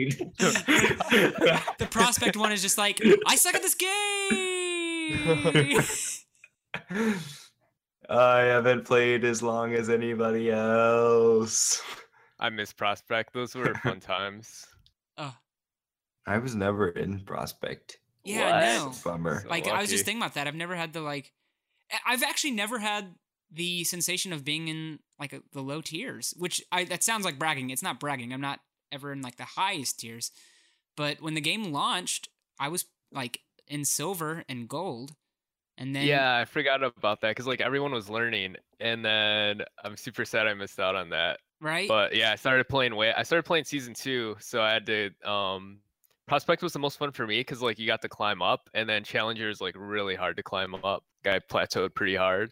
The prospect one is just like, I suck at this game. I haven't played as long as anybody else. I miss prospect. Those were fun times. Oh, I was never in prospect. yeah, I What? know. Bummer. So Like I was just lucky. thinking about that. I've never had the like I- I've actually never had the sensation of being in like a, the low tiers, which I that sounds like bragging. It's not bragging. I'm not ever in like the highest tiers. But when the game launched, I was like in silver and gold. And then Yeah, I forgot about that because like everyone was learning, and then I'm super sad I missed out on that. right? But yeah, I started playing way. I started playing season two, so I had to. Um, Prospect was the most fun for me because like you got to climb up, and then Challenger is like really hard to climb up. Guy plateaued pretty hard.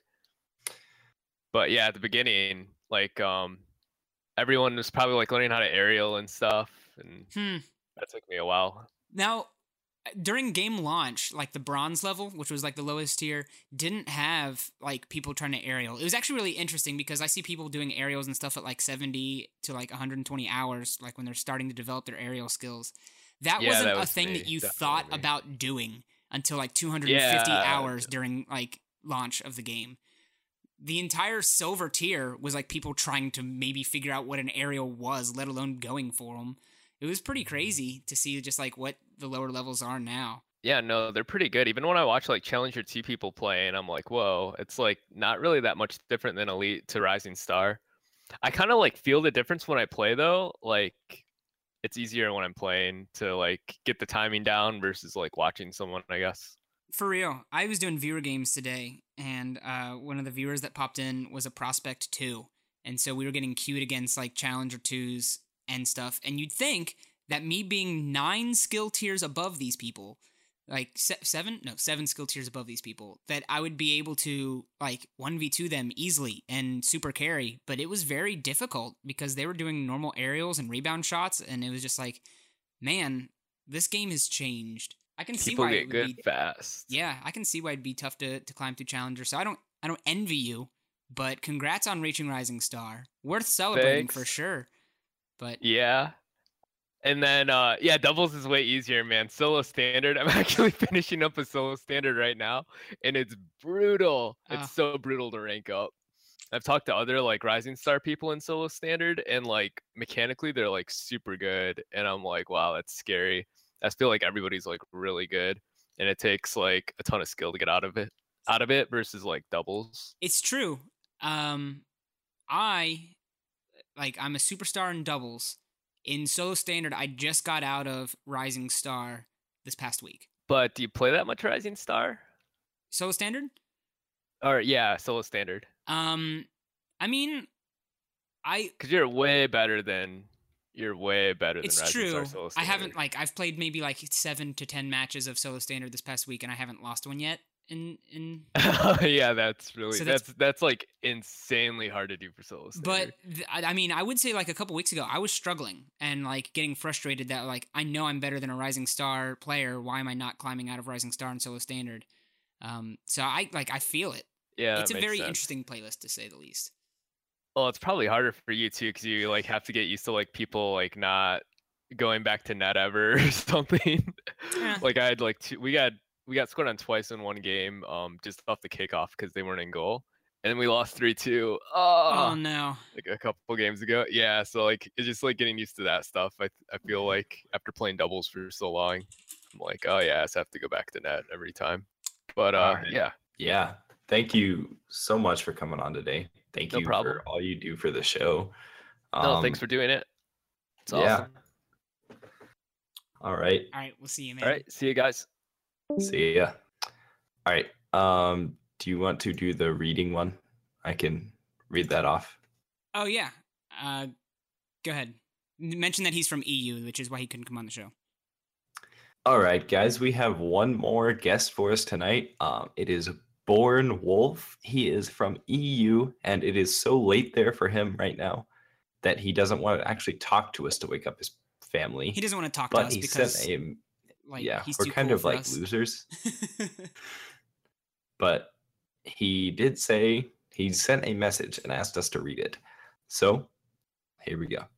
But yeah, at the beginning, like um, everyone was probably like learning how to aerial and stuff, and Hmm. that took me a while. Now, during game launch, like the bronze level, which was like the lowest tier, didn't have like people trying to aerial. It was actually really interesting because I see people doing aerials and stuff at like seventy to like one hundred twenty hours, like when they're starting to develop their aerial skills. That Yeah, wasn't that a was thing me, that you definitely thought me. about doing until like two hundred fifty Yeah. hours during like launch of the game. The entire silver tier was like people trying to maybe figure out what an aerial was, let alone going for them. It was pretty crazy to see just like what the lower levels are now. Yeah, no, they're pretty good. Even when I watch like Challenger two people play, and I'm like, whoa, it's like not really that much different than Elite to Rising Star. I kind of like feel the difference when I play though. Like it's easier when I'm playing to like get the timing down versus like watching someone, I guess. For real, I was doing viewer games today, and uh, one of the viewers that popped in was a Prospect two. And so we were getting queued against like Challenger twos and stuff. And you'd think that me being nine skill tiers above these people, like se- seven, no, seven skill tiers above these people, that I would be able to like one v two them easily and super carry. But it was very difficult because they were doing normal aerials and rebound shots. And it was just like, man, this game has changed. I can see People why get it would good be fast. yeah, I can see why it'd be tough to, to climb through Challenger. So I don't I don't envy you, but congrats on reaching Rising Star. Worth celebrating for Thanks. sure. But Yeah. And then uh yeah, doubles is way easier, man. Solo standard. I'm actually finishing up a solo standard right now, and it's brutal. Ah. It's so brutal to rank up. I've talked to other like Rising Star people in solo standard, and like mechanically they're like super good, and I'm like, wow, that's scary. I feel like everybody's like really good, and it takes like a ton of skill to get out of it, out of it versus like doubles. It's true. Um, I like I'm a superstar in doubles. In solo standard, I just got out of Rising Star this past week. But do you play that much Rising Star? Solo standard? Or yeah, solo standard. Um, I mean, I because you're way better than you're way better than it's Rising true. Star solo I standard. haven't like I've played maybe like seven to ten matches of solo standard this past week, and I haven't lost one yet. In in yeah, that's really So that's, that's- that's like insanely hard to do for solo standard. But th- I I mean, I would say like a couple weeks ago, I was struggling and like getting frustrated that like I know I'm better than a Rising Star player. Why am I not climbing out of Rising Star in solo standard? Um, so I like I feel it. yeah, It's that a makes very sense. interesting playlist to say the least. Well, it's probably harder for you too because you like have to get used to like people like not going back to net ever or something. Yeah. Like I had like two, we got we got scored on twice in one game, um, just off the kickoff because they weren't in goal, and then we lost three two. Oh, Oh, no. like a couple games ago. Yeah, so like it's just like getting used to that stuff. I I feel like after playing doubles for so long, I'm like, oh yeah, I just have to go back to net every time. But uh, All right. yeah. Yeah. Thank you so much for coming on today. Thank No you problem. for all you do for the show. No, Um, thanks for doing it. It's yeah. awesome. All right. All right, we'll see you, man. All right, see you guys. See ya. All right. Um, do you want to do the reading one? I can read that off. Oh yeah. Uh, go ahead. N- Mention that he's from E U, which is why he couldn't come on the show. All right, guys, we have one more guest for us tonight. Um, it is Born Wolf. He is from E U, and it is so late there for him right now that he doesn't want to actually talk to us to wake up his family. He doesn't want to talk to but us he because sent a, like yeah, he's we're too kind cool of for like us. losers. But he did say he sent a message and asked us to read it. So here we go.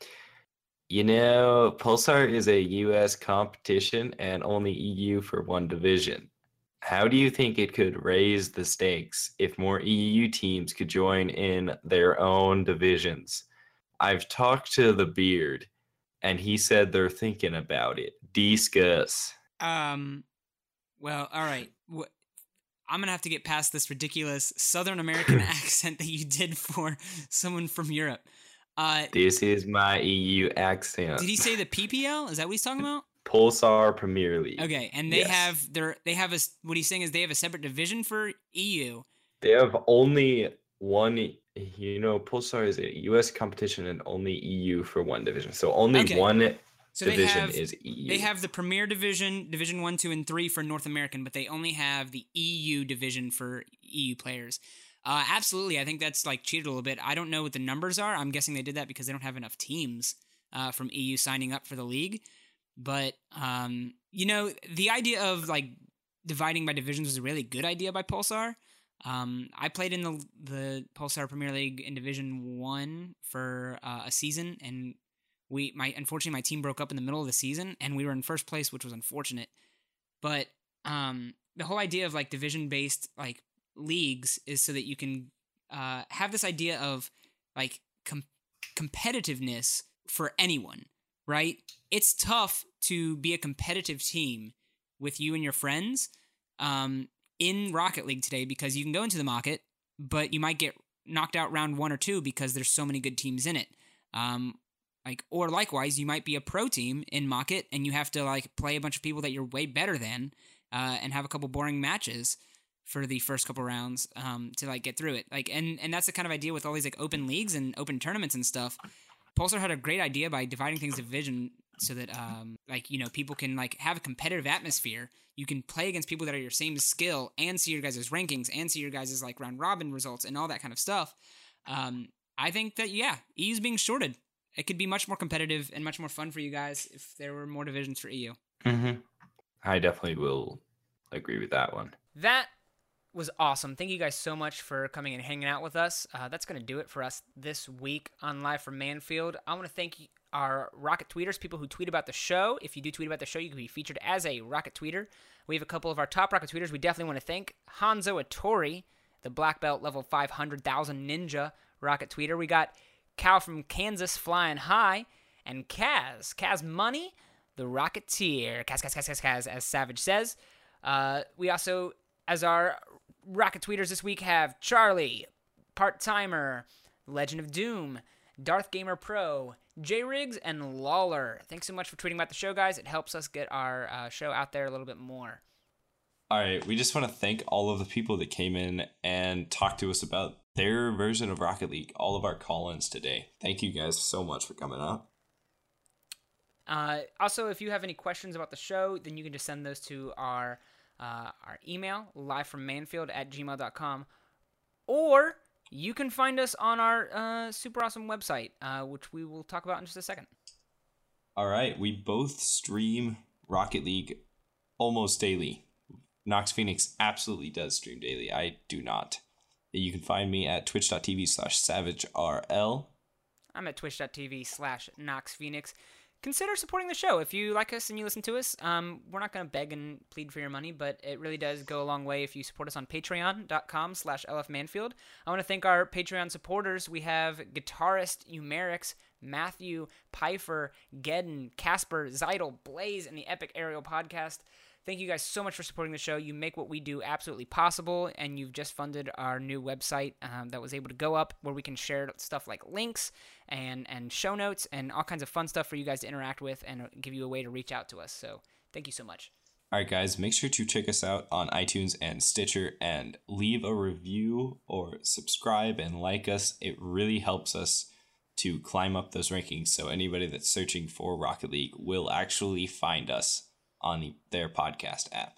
You know, Pulsar is a U S competition and only E U for one division. How do you think it could raise the stakes if more E U teams could join in their own divisions? I've talked to the Beard, and he said they're thinking about it. Discuss. Um, well, all right. Wh- I'm gonna have to get past this ridiculous Southern American accent that you did for someone from Europe. Uh, This is my E U accent. did he say the P P L? Is that what he's talking about? Pulsar Premier League. Okay, and they Yes. have their they have a s- what he's saying is they have a separate division for E U. They have only one. You know, Pulsar is a U S competition and only E U for one division. So only Okay. one So they division have is E U. they have the Premier Division, Division One, Two, and Three for North American, but they only have the E U division for E U players. Uh, absolutely, I think that's like cheated a little bit. I don't know what the numbers are. I'm guessing they did that because they don't have enough teams uh, from E U signing up for the league. But um, you know, the idea of like dividing by divisions was a really good idea by Pulsar. Um, I played in the the Pulsar Premier League in Division One for uh, a season, and we my unfortunately my team broke up in the middle of the season, and we were in first place, which was unfortunate. But um, the whole idea of like division based like leagues is so that you can uh, have this idea of like com- competitiveness for anyone, right? It's tough to be a competitive team with you and your friends um, in Rocket League today because you can go into the market, but you might get knocked out round one or two because there's so many good teams in it. Um, like, or likewise, you might be a pro team in Mocket and you have to like play a bunch of people that you're way better than uh, and have a couple boring matches for the first couple rounds um, to like get through it. Like, and and that's the kind of idea with all these like open leagues and open tournaments and stuff. Pulsar had a great idea by dividing things division so that um, like you know people can like have a competitive atmosphere. You can play against people that are your same skill and see your guys' rankings and see your guys' like round robin results and all that kind of stuff. Um, I think that yeah, E U's being shorted. It could be much more competitive and much more fun for you guys if there were more divisions for E U. Mm-hmm. I definitely will agree with that one. That was awesome. Thank you guys so much for coming and hanging out with us. Uh, that's going to do it for us this week on Live from Manfield. I want to thank our Rocket Tweeters, people who tweet about the show. If you do tweet about the show, you can be featured as a Rocket Tweeter. We have a couple of our top Rocket Tweeters we definitely want to thank. Hanzo Atori, the Black Belt level five hundred thousand Ninja Rocket Tweeter. We got Cal from Kansas flying high, and Kaz, Kaz Money, the Rocketeer. Kaz, Kaz, Kaz, Kaz, Kaz, as Savage says. Uh, we also, as our Rocket Tweeters this week, have Charlie, Part-Timer, Legend of Doom, Darth Gamer Pro, J-Riggs, and Lawler. Thanks so much for tweeting about the show, guys. It helps us get our uh, show out there a little bit more. All right, we just want to thank all of the people that came in and talked to us about their version of Rocket League, all of our call-ins today. Thank you guys so much for coming out. Uh, also, if you have any questions about the show, then you can just send those to our uh, our email, livefrommanfield at gmail dot com, or you can find us on our uh, super awesome website, uh, which we will talk about in just a second. All right, we both stream Rocket League almost daily. Nox Phoenix absolutely does stream daily. I do not. You can find me at twitch.tv slash savagerl. I'm at twitch.tv slash Nox Phoenix. Consider supporting the show. If you like us and you listen to us, um, we're not going to beg and plead for your money, but it really does go a long way if you support us on patreon.com slash lfmanfield. I want to thank our Patreon supporters. We have guitarist Eumerix, Matthew, Pfeiffer, Gedden, Casper, Zeidel, Blaze, and the Epic Aerial Podcast. Thank you guys so much for supporting the show. You make what we do absolutely possible, and you've just funded our new website um, that was able to go up where we can share stuff like links and, and show notes and all kinds of fun stuff for you guys to interact with and give you a way to reach out to us. So thank you so much. All right, guys, make sure to check us out on iTunes and Stitcher and leave a review or subscribe and like us. It really helps us to climb up those rankings, so anybody that's searching for Rocket League will actually find us on the, their podcast app.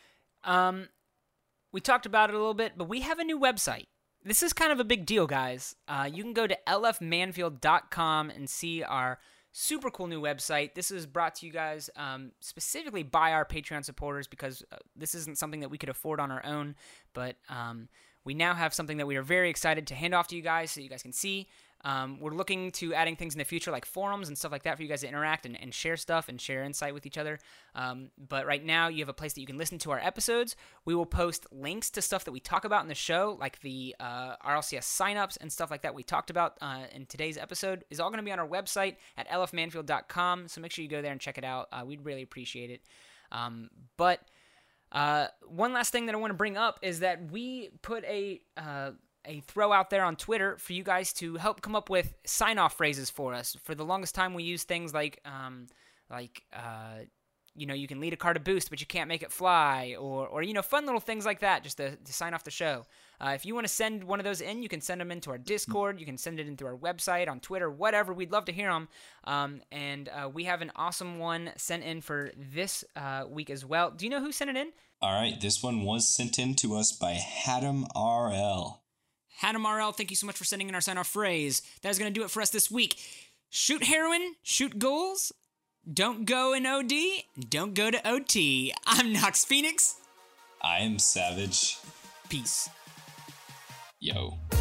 Um, we talked about it a little bit, but we have a new website. This is kind of a big deal, guys. Uh, you can go to l f manfield dot com and see our super cool new website. This is brought to you guys um, specifically by our Patreon supporters because uh, this isn't something that we could afford on our own, but um, we now have something that we are very excited to hand off to you guys so you guys can see. Um, we're looking to adding things in the future like forums and stuff like that for you guys to interact and, and share stuff and share insight with each other. Um, but right now you have a place that you can listen to our episodes. We will post links to stuff that we talk about in the show, like the uh, R L C S signups and stuff like that we talked about uh, in today's episode is all going to be on our website at l f manfield dot com. So make sure you go there and check it out. Uh, we'd really appreciate it. Um, but uh, one last thing that I want to bring up is that we put a... Uh, a throw out there on Twitter for you guys to help come up with sign-off phrases for us. For the longest time, we use things like, um, like, uh, you know, you can lead a car to boost, but you can't make it fly, or, or you know, fun little things like that, just to, to sign off the show. Uh, if you want to send one of those in, you can send them into our Discord, you can send it into our website, on Twitter, whatever. We'd love to hear them. Um, and uh, we have an awesome one sent in for this uh, week as well. Do you know who sent it in? All right, this one was sent in to us by Haddam R L. Haddam R L, thank you so much for sending in our sign-off phrase. That is going to do it for us this week. Shoot heroin, shoot goals, don't go in O D, don't go to O T. I'm Nox Phoenix. I am Savage. Peace. Yo.